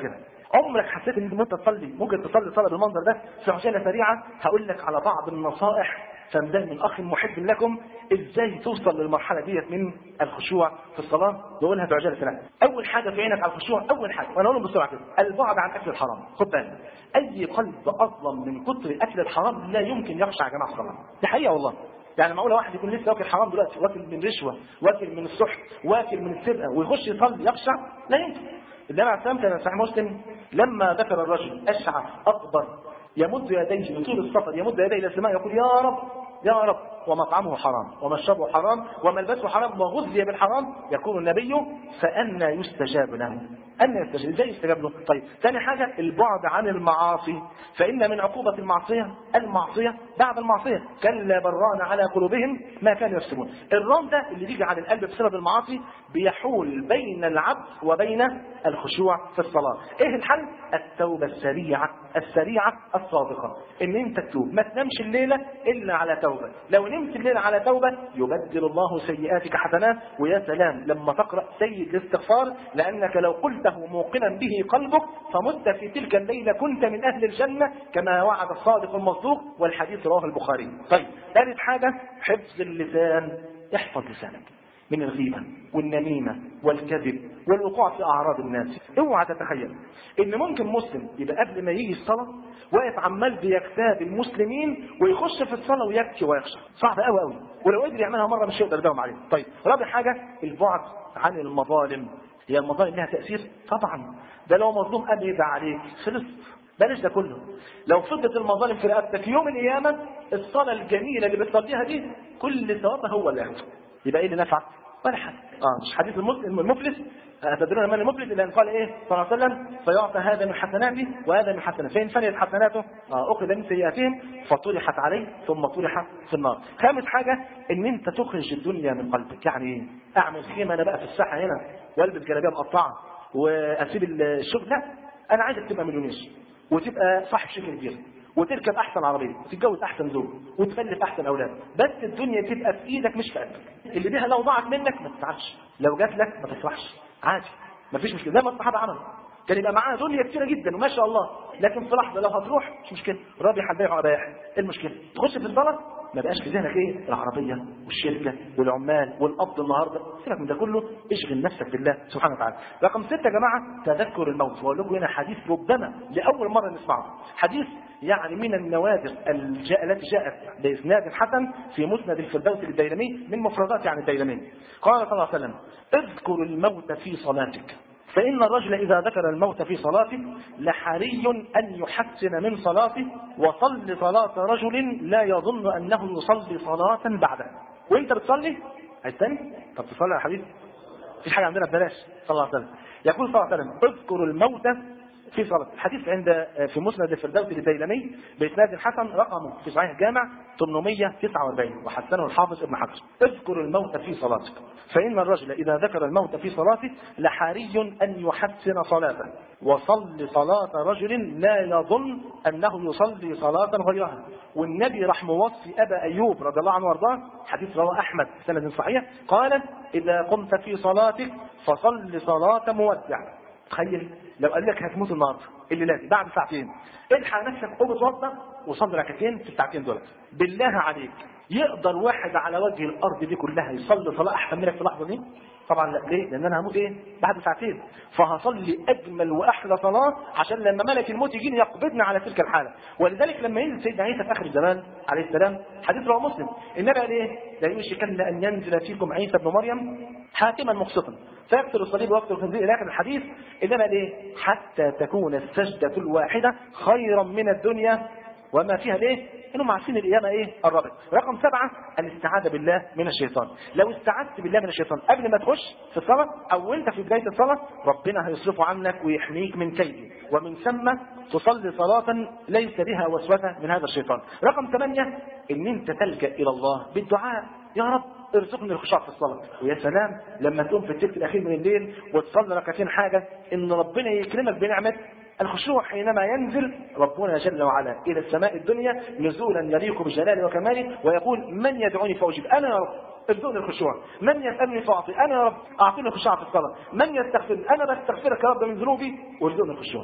Speaker 1: عمرك حسيت ان انت تصلي ممكن تصلي صلاه بالمنظر ده في عجاله سريعه؟ هقول لك على بعض النصائح فمدان من اخ محب لكم ازاي توصل للمرحله ديت من الخشوع في الصلاه، بقولها في عجاله سريعه. اول حاجه في عينك على الخشوع، اول حاجه وانا اقولهم بسرعه كده، البعد عن اكل الحرام. خد بالك، اي قلب اظلم من كتر اكل الحرام لا يمكن يخشع يا جماعه الصلاه، دي حقيقه والله. يعني معقوله واحد يكون لسه واكل حرام دلوقتي، واكل من رشوه، واكل من السحت، واكل من السرقه، ويخش يصلي يخشع؟ لا يمكن. النبي عليه الصلاه والسلام كان صحيح مسلم لما ذكر الرجل اشعث اكبر يمد يديه من طول السفر، يمد يديه الى السماء يقول يا رب يا رب، ومطعمه حرام ومشربه حرام وملبسه حرام وغذي بالحرام، يقول النبي فأنى يستجاب له. أن يستجاب، ازاي يستجاب له؟ طيب ثاني حاجة البعد عن المعاصي، فإن من عقوبة المعصية المعصية بعد المعصية، كلا بران على قلوبهم ما كانوا يكسبون. الران ده اللي بيجي على القلب بسبب المعاصي بيحول بين العبد وبين الخشوع في الصلاة. ايه الحل؟ التوبة السريعة السريعة الصادقة، ان انت تتوب، ما تنامش الليلة الا على توبة. لو نمت الليلة على توبة يبدل الله سيئاتك حسنات. ويا سلام لما تقرأ سيد الاستغفار، لأنك لو قلته موقنا به قلبك فمت في تلك الليلة كنت من أهل الجنة كما وعد الصادق المصدوق، والحديث رواه البخاري. طيب ثالث حاجة حفظ اللسان، احفظ لسانك من الغيبة والنميمة والكذب والوقوع في أعراض الناس. اوعى تتخيل ان ممكن مسلم يبقى قبل ما يجي الصلاة واقف عمال بيغتاب المسلمين ويخش في الصلاة ويبكي ويخشع. صعب قوي قوي، ولو قدر يعملها مرة مش هيقدر يداوم عليها. طيب رابع حاجة البعد عن المظالم. هي المظالم لها تأثير طبعا، ده لو مظلوم قام يدعى عليك خلص، بلاش ده كله. لو فضلت المظالم في رقبتك يوم القيامة الصلاة الجميلة اللي بتصليها دي كل ثوابها هو اللي ياخده، يبقى ايه اللي نفعك؟ ولا حاجه. اه مش حديث المفلس، أتدرون من المفلس؟ إلا أن قال إيه صلى الله عليه وسلم فيعطى هذا من حسناته وهذا من حسناته، فإن فنيت حسناته آه أخذ من سيئاتهم فطرحت عليه ثم طرح في النار. خامس حاجة إن أنت تخرج الدنيا من قلبك. يعني إيه؟ أعمل خيمة أنا بقى في الساحة هنا والبس جلابية مقطعة وأسيب الشغل؟ لا، أنا عايزك تبقى مليونير وتبقى صاحب شركة كبيرة وتركب احسن عربيه وتتجوز احسن زوج وتخلف احسن اولاد، بس الدنيا تبقى في ايدك مش في قلبك. اللي بيها لو ضاعت منك ما تزعلش، لو جات لك ما تفرحش، عادي مفيش مشكله. زي ما الصحابه عملوا، كان يبقى معانا دنيا كتيره جدا وما شاء الله، لكن في لحظه لو هتروح مش مشكله، رابح البيع واباح. ايه المشكله؟ تخش في الصلاه ما بقاش في ذهنك ايه العربيه والشركه والعمال والقبض النهارده، سيبك من ده كله، اشغل نفسك بالله سبحانه وتعالى. رقم ستة يا جماعه تذكر الموت. واقول لكم هنا حديث ربما لاول مره نسمعه، حديث يعني من النوادر التي جاءت باسناد حسن في مسند الفردوس للديلمي من مفردات يعني الديلمي. قال صلى الله عليه وسلم اذكر الموت في صلاتك، فإن الرجل إذا ذكر الموت في صلاته لحري أن يحسن من صلاته، وصل صلاة رجل لا يظن أنه يصلي صلاة بعده. وإنت بتصلي عايز تاني؟ طب تصلي على حديث مفيش حاجة عندنا ببلاش. صلى الله عليه وسلم يقول صلى الله عليه وسلم اذكر الموت في صلاة. الحديث عند في مسند الفردوس للديلمي بإسناد حسن رقمه في صحيح الجامع ثمانمائة وتسعة وأربعين وحسنه الحافظ ابن حجر. اذكر الموت في صلاتك، فإن الرجل إذا ذكر الموت في صلاته لحري أن يحسن صلاته، وصل صلاة رجل لا يظن أنه يصلي صلاة غيرها. والنبي راح موصي أبا أيوب رضي الله عنه وارضاه، حديث رواه أحمد سند صحيح، قال إذا قمت في صلاتك فصل صلاة مودع. تخيل لو قال لك هتموت النهارده الليله دي بعد ساعتين، الحق نفسك قوم اتوضى وصلي ركعتين في الساعتين دول. بالله عليك يقدر واحد على وجه الارض دي كلها يصلي صلاه احسن منك في اللحظه دي؟ طبعا لا. ليه؟ لان انا هموت ايه بعد ساعتين، فهصلي اجمل واحلى صلاه عشان لما ملك الموت يجيني يقبضني على تلك الحاله. ولذلك لما ينزل سيدنا عيسى في اخر الزمان عليه السلام، حديث رواه مسلم، النبي قال ايه؟ لا يوشكن ان ينزل فيكم عيسى ابن مريم حاكما مقسطا فيقتل الصليب ويقتل الخنزير الى اخر الحديث. انما ليه؟ حتى تكون السجده الواحده خيرا من الدنيا وما فيها. ليه؟ انهم عارفين القيامه ايه قربت. رقم سبعه الاستعاذه بالله من الشيطان. لو استعذت بالله من الشيطان قبل ما تخش في الصلاه او انت في بدايه الصلاه ربنا هيصرفه عنك ويحميك من كيده، ومن ثم تصلي صلاه ليس بها وسوسه من هذا الشيطان. رقم ثمانيه ان انت تلجا الى الله بالدعاء، يا رب ارزقني الخشوع في الصلاه. ويا سلام لما تقوم في الثلث الاخير من الليل وتصلي ركعتين، حاجه ان ربنا يكرمك بنعمه الخشوع حينما ينزل ربنا جل وعلا إلى السماء الدنيا نزولا يليق بجلاله وكماله ويقول من يدعوني فأجيب، أنا يا رب ارزقني الخشوع، من يسألني فأعطي، أنا يا رب أعطيني الخشوع في الصلاة، من يستغفرني، أنا بستغفرك يا رب من ذنوبي وارزقني الخشوع.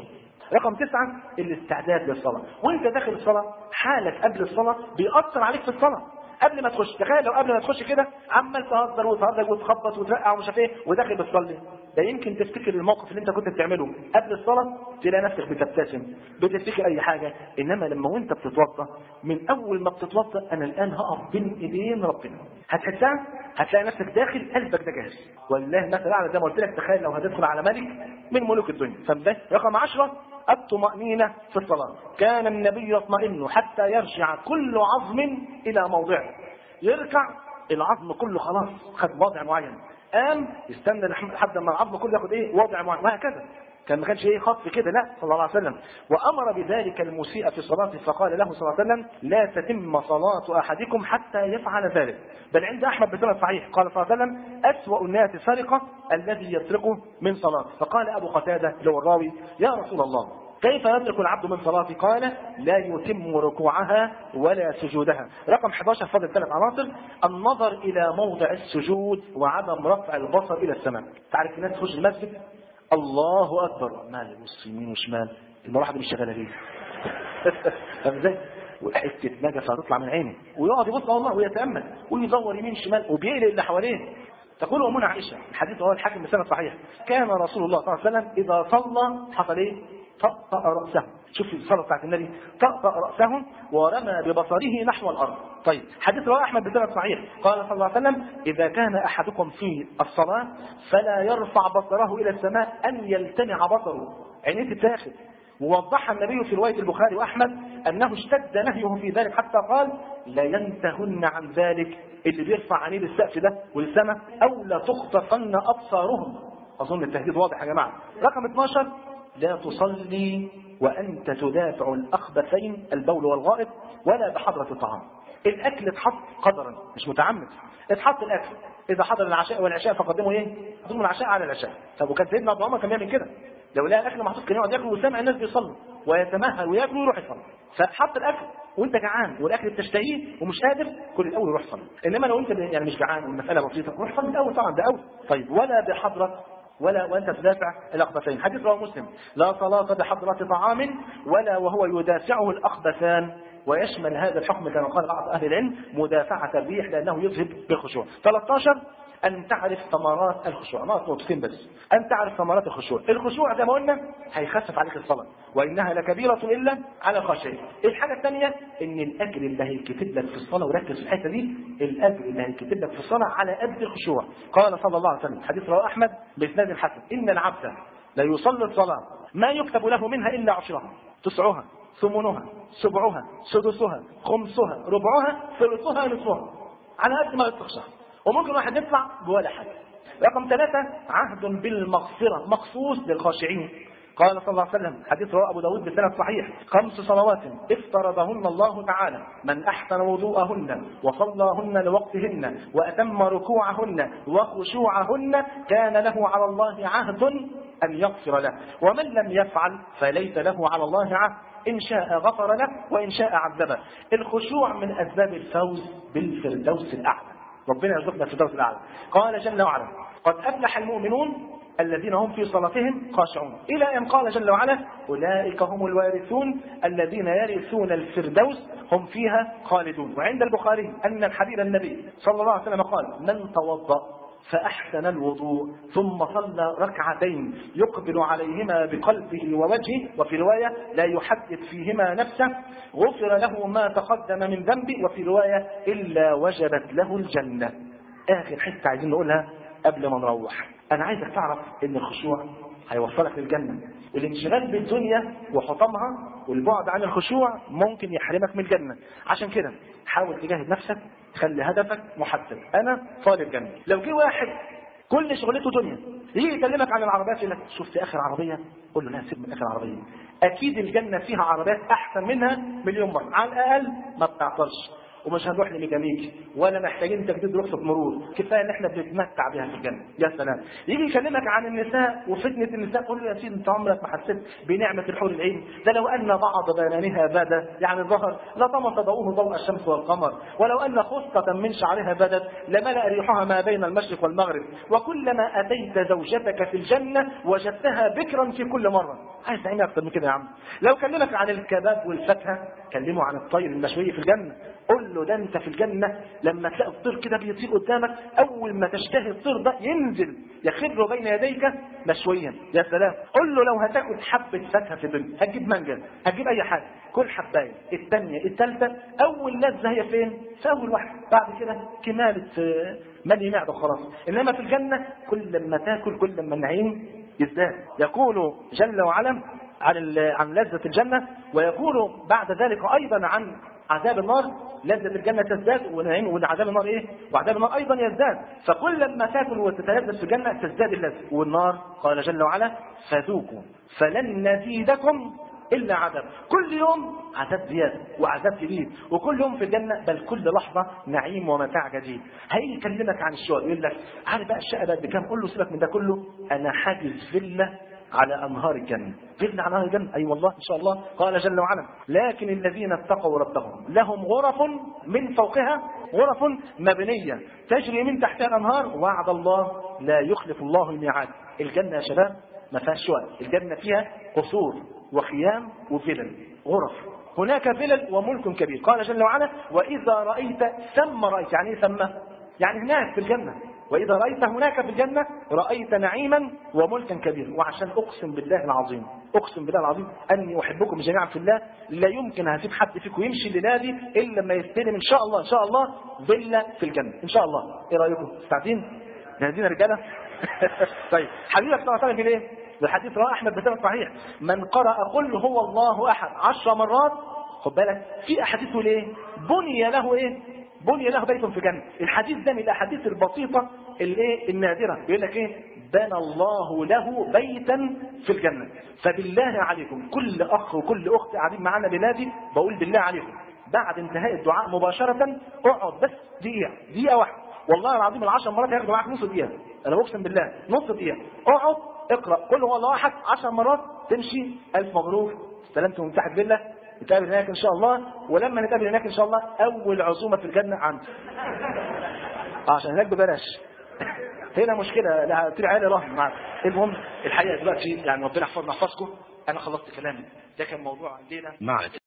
Speaker 1: رقم تسعة الاستعداد للصلاة. وانت داخل الصلاة حالك قبل الصلاة بيأثر عليك في الصلاة. قبل ما تخش تخيل لو قبل ما تخش كده عمال تهزر وتهرج وتخبط وترقع ومش عارف ايه وداخل بتصلي، ده يمكن تفتكر الموقف اللي انت كنت بتعمله قبل الصلاه تلاقي نفسك بتبتسم بتفتكر اي حاجه. انما لما وانت بتتوضا من اول ما بتتوضا انا الان هقف بين ايدين ربنا هتحسها، هتلاقي نفسك داخل قلبك ده جاهز. والله مثلا اعلى زي ما قلت لك تخيل لو هتدخل على ملك من ملوك الدنيا. فده رقم عشرة الطمأنينة في الصلاة. كان النبي يطمئن حتى يرجع كل عظم إلى موضعه. يركع العظم كله خلاص خد وضع معين، قام يستنى لحد ما العظم كله ياخد ايه وضع معين، وهكذا. كان ما كانش ايه خط كده، لا صلى الله عليه وسلم. وامر بذلك المسيء في صلاته فقال له صلى الله عليه وسلم لا تتم صلاة احدكم حتى يفعل ذلك. بل عند احمد بسند صحيح قال صلى الله عليه وسلم اسوأ الناس سرقة الذي يسرقه من صلاته. فقال ابو قتادة لو الراوي يا رسول الله كيف يترك العبد من صلاته؟ قال لا يتم ركوعها ولا سجودها. رقم احد عشر فضل ثلاث عناصر: النظر الى موضع السجود وعدم رفع البصر الى السماء. تعرف الناس تخش المسجد الله اكبر مال يبص يمين وشمال، المروحه دي مش شغاله ليه؟ فاهم ازاي؟ وحته نجفه هتطلع من عينه ويقعد يبص الله ويتامل ويدور يمين شمال وبيقلق اللي حواليه. تقول امنا عائشه الحديث هو الحاكم بسند صحيح كان رسول الله صلى الله عليه وسلم اذا صلى حصل ايه؟ طأطأ رأسه. شوف الصلاة بتاعت النبي طأطأ رأسه ورمى ببصره نحو الأرض. طيب حديث رواه أحمد بسند صحيح قال صلى الله عليه وسلم إذا كان أحدكم في الصلاة فلا يرفع بصره إلى السماء أن يلتمع بصره، عينيه تتاخد. ووضح النبي في رواية البخاري وأحمد أنه اشتد نهيه في ذلك حتى قال لا ينتهن عن ذلك، اللي بيرفع عينيه للسقف ده وللسماء أو لا تخطفن أبصارهم. أظن التهديد واضح يا جماعة. رقم اثناشر لا تصلي وأنت تدافع الأخبثين البول والغائط ولا بحضرة الطعام. الأكل اتحط قدرا مش متعمد، اتحط الأكل إذا حضر العشاء والعشاء فقدموا إيه؟ قدموا العشاء على العشاء. طب وكان سيدنا أبو عمر كان بيعمل كده، لو لقى الأكل محطوط كان يقعد ياكل وسامع الناس بيصلوا ويتمهل وياكل ويروح يصلي. فحط الأكل وأنت جعان والأكل بتشتهيه ومش قادر كل الأول روح صلي. إنما لو أنت يعني مش جعان والمسألة بسيطة روح صلي الأول طبعا ده أول. طيب ولا بحضرة ولا وانت تدافع الاخبثين. حديث رواه مسلم لا صلاة بحضرة طعام ولا وهو يدافعه الاخبثان. ويشمل هذا الحكم كما قال بعض اهل العلم مدافعة الريح لانه يذهب بالخشوع. ثلاثة عشر ان تعرف ثمرات الخشوع. نقط نقطتين بس. ان تعرف ثمرات الخشوع. الخشوع زي ما قلنا هيخفف عليك الصلاة وانها لكبيرة الا على الخاشعين. الحاجة الثانية ان الاجر اللي هيكتب لك في الصلاة، وركز في الحتة دي، الاجر اللي هيكتب لك في الصلاة على قد الخشوع. قال صلى الله عليه وسلم حديث رواه احمد باسناد حسن ان العبد لا يصلي الصلاة ما يكتب له منها الا عشرها تسعها ثمنها سبعها سدسها خمسها ربعها ثلثها نصفها، على قد ما يتخشى. وممكن واحد يطلع بولا حاجة. رقم ثلاثة عهد بالمغفرة مخصوص للخاشعين. قال صلى الله عليه وسلم حديث رواه أبو داود بسند صحيح خمس صلوات افترضهن الله تعالى من أحسن وضوءهن وصلاهن لوقتهن وأتم ركوعهن وخشوعهن كان له على الله عهد أن يغفر له، ومن لم يفعل فليس له على الله عهد إن شاء غفر له وإن شاء عذبه. الخشوع من أسباب الفوز بالفردوس الأعلى، ربنا يرزقنا الفردوس الأعلى. قال جل وعلا قد أفلح المؤمنون الذين هم في صلاتهم خاشعون، إلى أن قال جل وعلا أولئك هم الوارثون الذين يرثون الفردوس هم فيها خالدون. وعند البخاري أن الحبيب النبي صلى الله عليه وسلم قال من توضأ فأحسن الوضوء ثم صلى ركعتين يقبل عليهما بقلبه ووجهه، وفي رواية لا يحدث فيهما نفسه غفر له ما تقدم من ذنبه، وفي رواية إلا وجبت له الجنة. آخر حتة عايزين نقولها قبل ما نروح، أنا عايزك تعرف إن الخشوع هيوصلك للجنة. الانشغال بالدنيا وحطمها والبعد عن الخشوع ممكن يحرمك من الجنة. عشان كده حاول تجاهد نفسك، خلي هدفك محدد، أنا طالب جنة. لو جه واحد كل شغلته دنيا يجي يكلمك عن العربيات يقول لك شفت آخر عربية؟ قول له لا سيب من آخر عربية، أكيد الجنة فيها عربيات أحسن منها مليون مرة، على الأقل ما بتعطلش ومش هنروح لميكانيكي ولا محتاجين تجديد رخصه مرور، كفايه ان احنا بنتمتع بها في الجنه. يا سلام. يجي يكلمك عن النساء وفتنه النساء، قول له يا سيدي انت عمرك ما حسيت بنعمه الحور العين؟ ده لو ان بعض بنانها بدا يعني ظهر لطمس ضوءه ضوء الشمس والقمر، ولو ان خصله من شعرها بدت لملأ ريحها ما بين المشرق والمغرب، وكلما اتيت زوجتك في الجنه وجدتها بكرا في كل مره. عايز تعمل اكتر من كده يا عم؟ لو كلمك عن الكباب والفاكهه كلمه عن الطير المشوي في الجنه، قل له ده انت في الجنه لما تلاقي الطير كده بيطير قدامك اول ما تشتهي الطير ده ينزل يخر بين يديك مشويا. يا سلام. قل له لو هتاكل حبه فاكهه في الدنيا، هتجيب مانجا، هتجيب اي حاجه، كل حبايه، الثانيه الثالثه، اول لذه هي فين؟ في اول واحده، بعد كده كماله ملي معده خلاص. انما في الجنه كل ما تاكل كل ما النعيم يزداد. يقول جل وعلا عن عن لذة الجنة، ويقول بعد ذلك أيضا عن عذاب النار. لذة الجنة تزداد ونعيم، وعذاب النار إيه؟ وعذاب النار أيضا يزداد. فكل لما تاكل وتتلذذ في الجنة تزداد اللذة. والنار قال جل وعلا فذوقوا فلن نزيدكم إلا عذاب. كل يوم عذاب زيادة وعذاب جديد، وكل يوم في الجنة بل كل لحظة نعيم ومتاع جديد. هيجي يكلمك عن الشقق يقول لك عارف بقى الشقة بقت بكام؟ قول له سيبك من ده كله، أنا حاجز فيلا على أنهار الجنة. فيلا على أنهار الجنة؟ أي أيوة والله إن شاء الله. قال جل وعلا لكن الذين اتقوا ربهم لهم غرف من فوقها غرف مبنية تجري من تحتها الأنهار وعد الله لا يخلف الله الميعاد. الجنة يا شباب ما فيهاش شقق، الجنة فيها قصور وخيام وفلل غرف. هناك فلل وملك كبير. قال جل وعلا وإذا رأيت ثم رأيت، يعني إيه ثم؟ يعني هناك في الجنة. وإذا رأيت هناك في الجنة رأيت نعيما وملكا كبيرا. وعشان أقسم بالله العظيم، أقسم بالله العظيم أني أحبكم جميعا في الله، لا يمكن هسيب حد فيكم يمشي الليلة دي إلا لما يستلم إن شاء الله إن شاء الله فيلا في الجنة إن شاء الله. إيه رأيكم؟ مستعدين؟ جاهزين يا رجالة؟ طيب حبيبك صلى الله عليه وسلم إيه؟ الحديث رواه أحمد بسند صحيح من قرأ قل هو الله أحد عشر مرات، خد بالك في أحاديث ليه؟ بني له إيه؟ بني له بيت في الجنة. الحديث ده من الأحاديث البسيطة الايه النادرة. بيقول لك ايه؟ بنى الله له بيتا في الجنة. فبالله عليكم كل أخ وكل أخت قاعدين معانا بلادي، بقول بالله عليكم بعد انتهاء الدعاء مباشرة اقعد بس دقيقة دقيقة واحدة، والله العظيم العشر مرات هياخدوا معاك نص دقيقة، أنا بقسم بالله نص دقيقة. اقعد اقرأ قل هو الله أحد عشر مرات، تمشي ألف مبروك استلمت من تحت بالله. نتقابل هناك إن شاء الله، ولما نتقابل هناك إن شاء الله أول عزومة في الجنة عندي عشان هناك ببلاش. هنا مشكلة لا طلع عيالي راح معاك. المهم الحقيقة دلوقتي يعني ربنا يحفظنا يحفظكم، أنا خلصت كلامي، ده كان موضوع الليلة.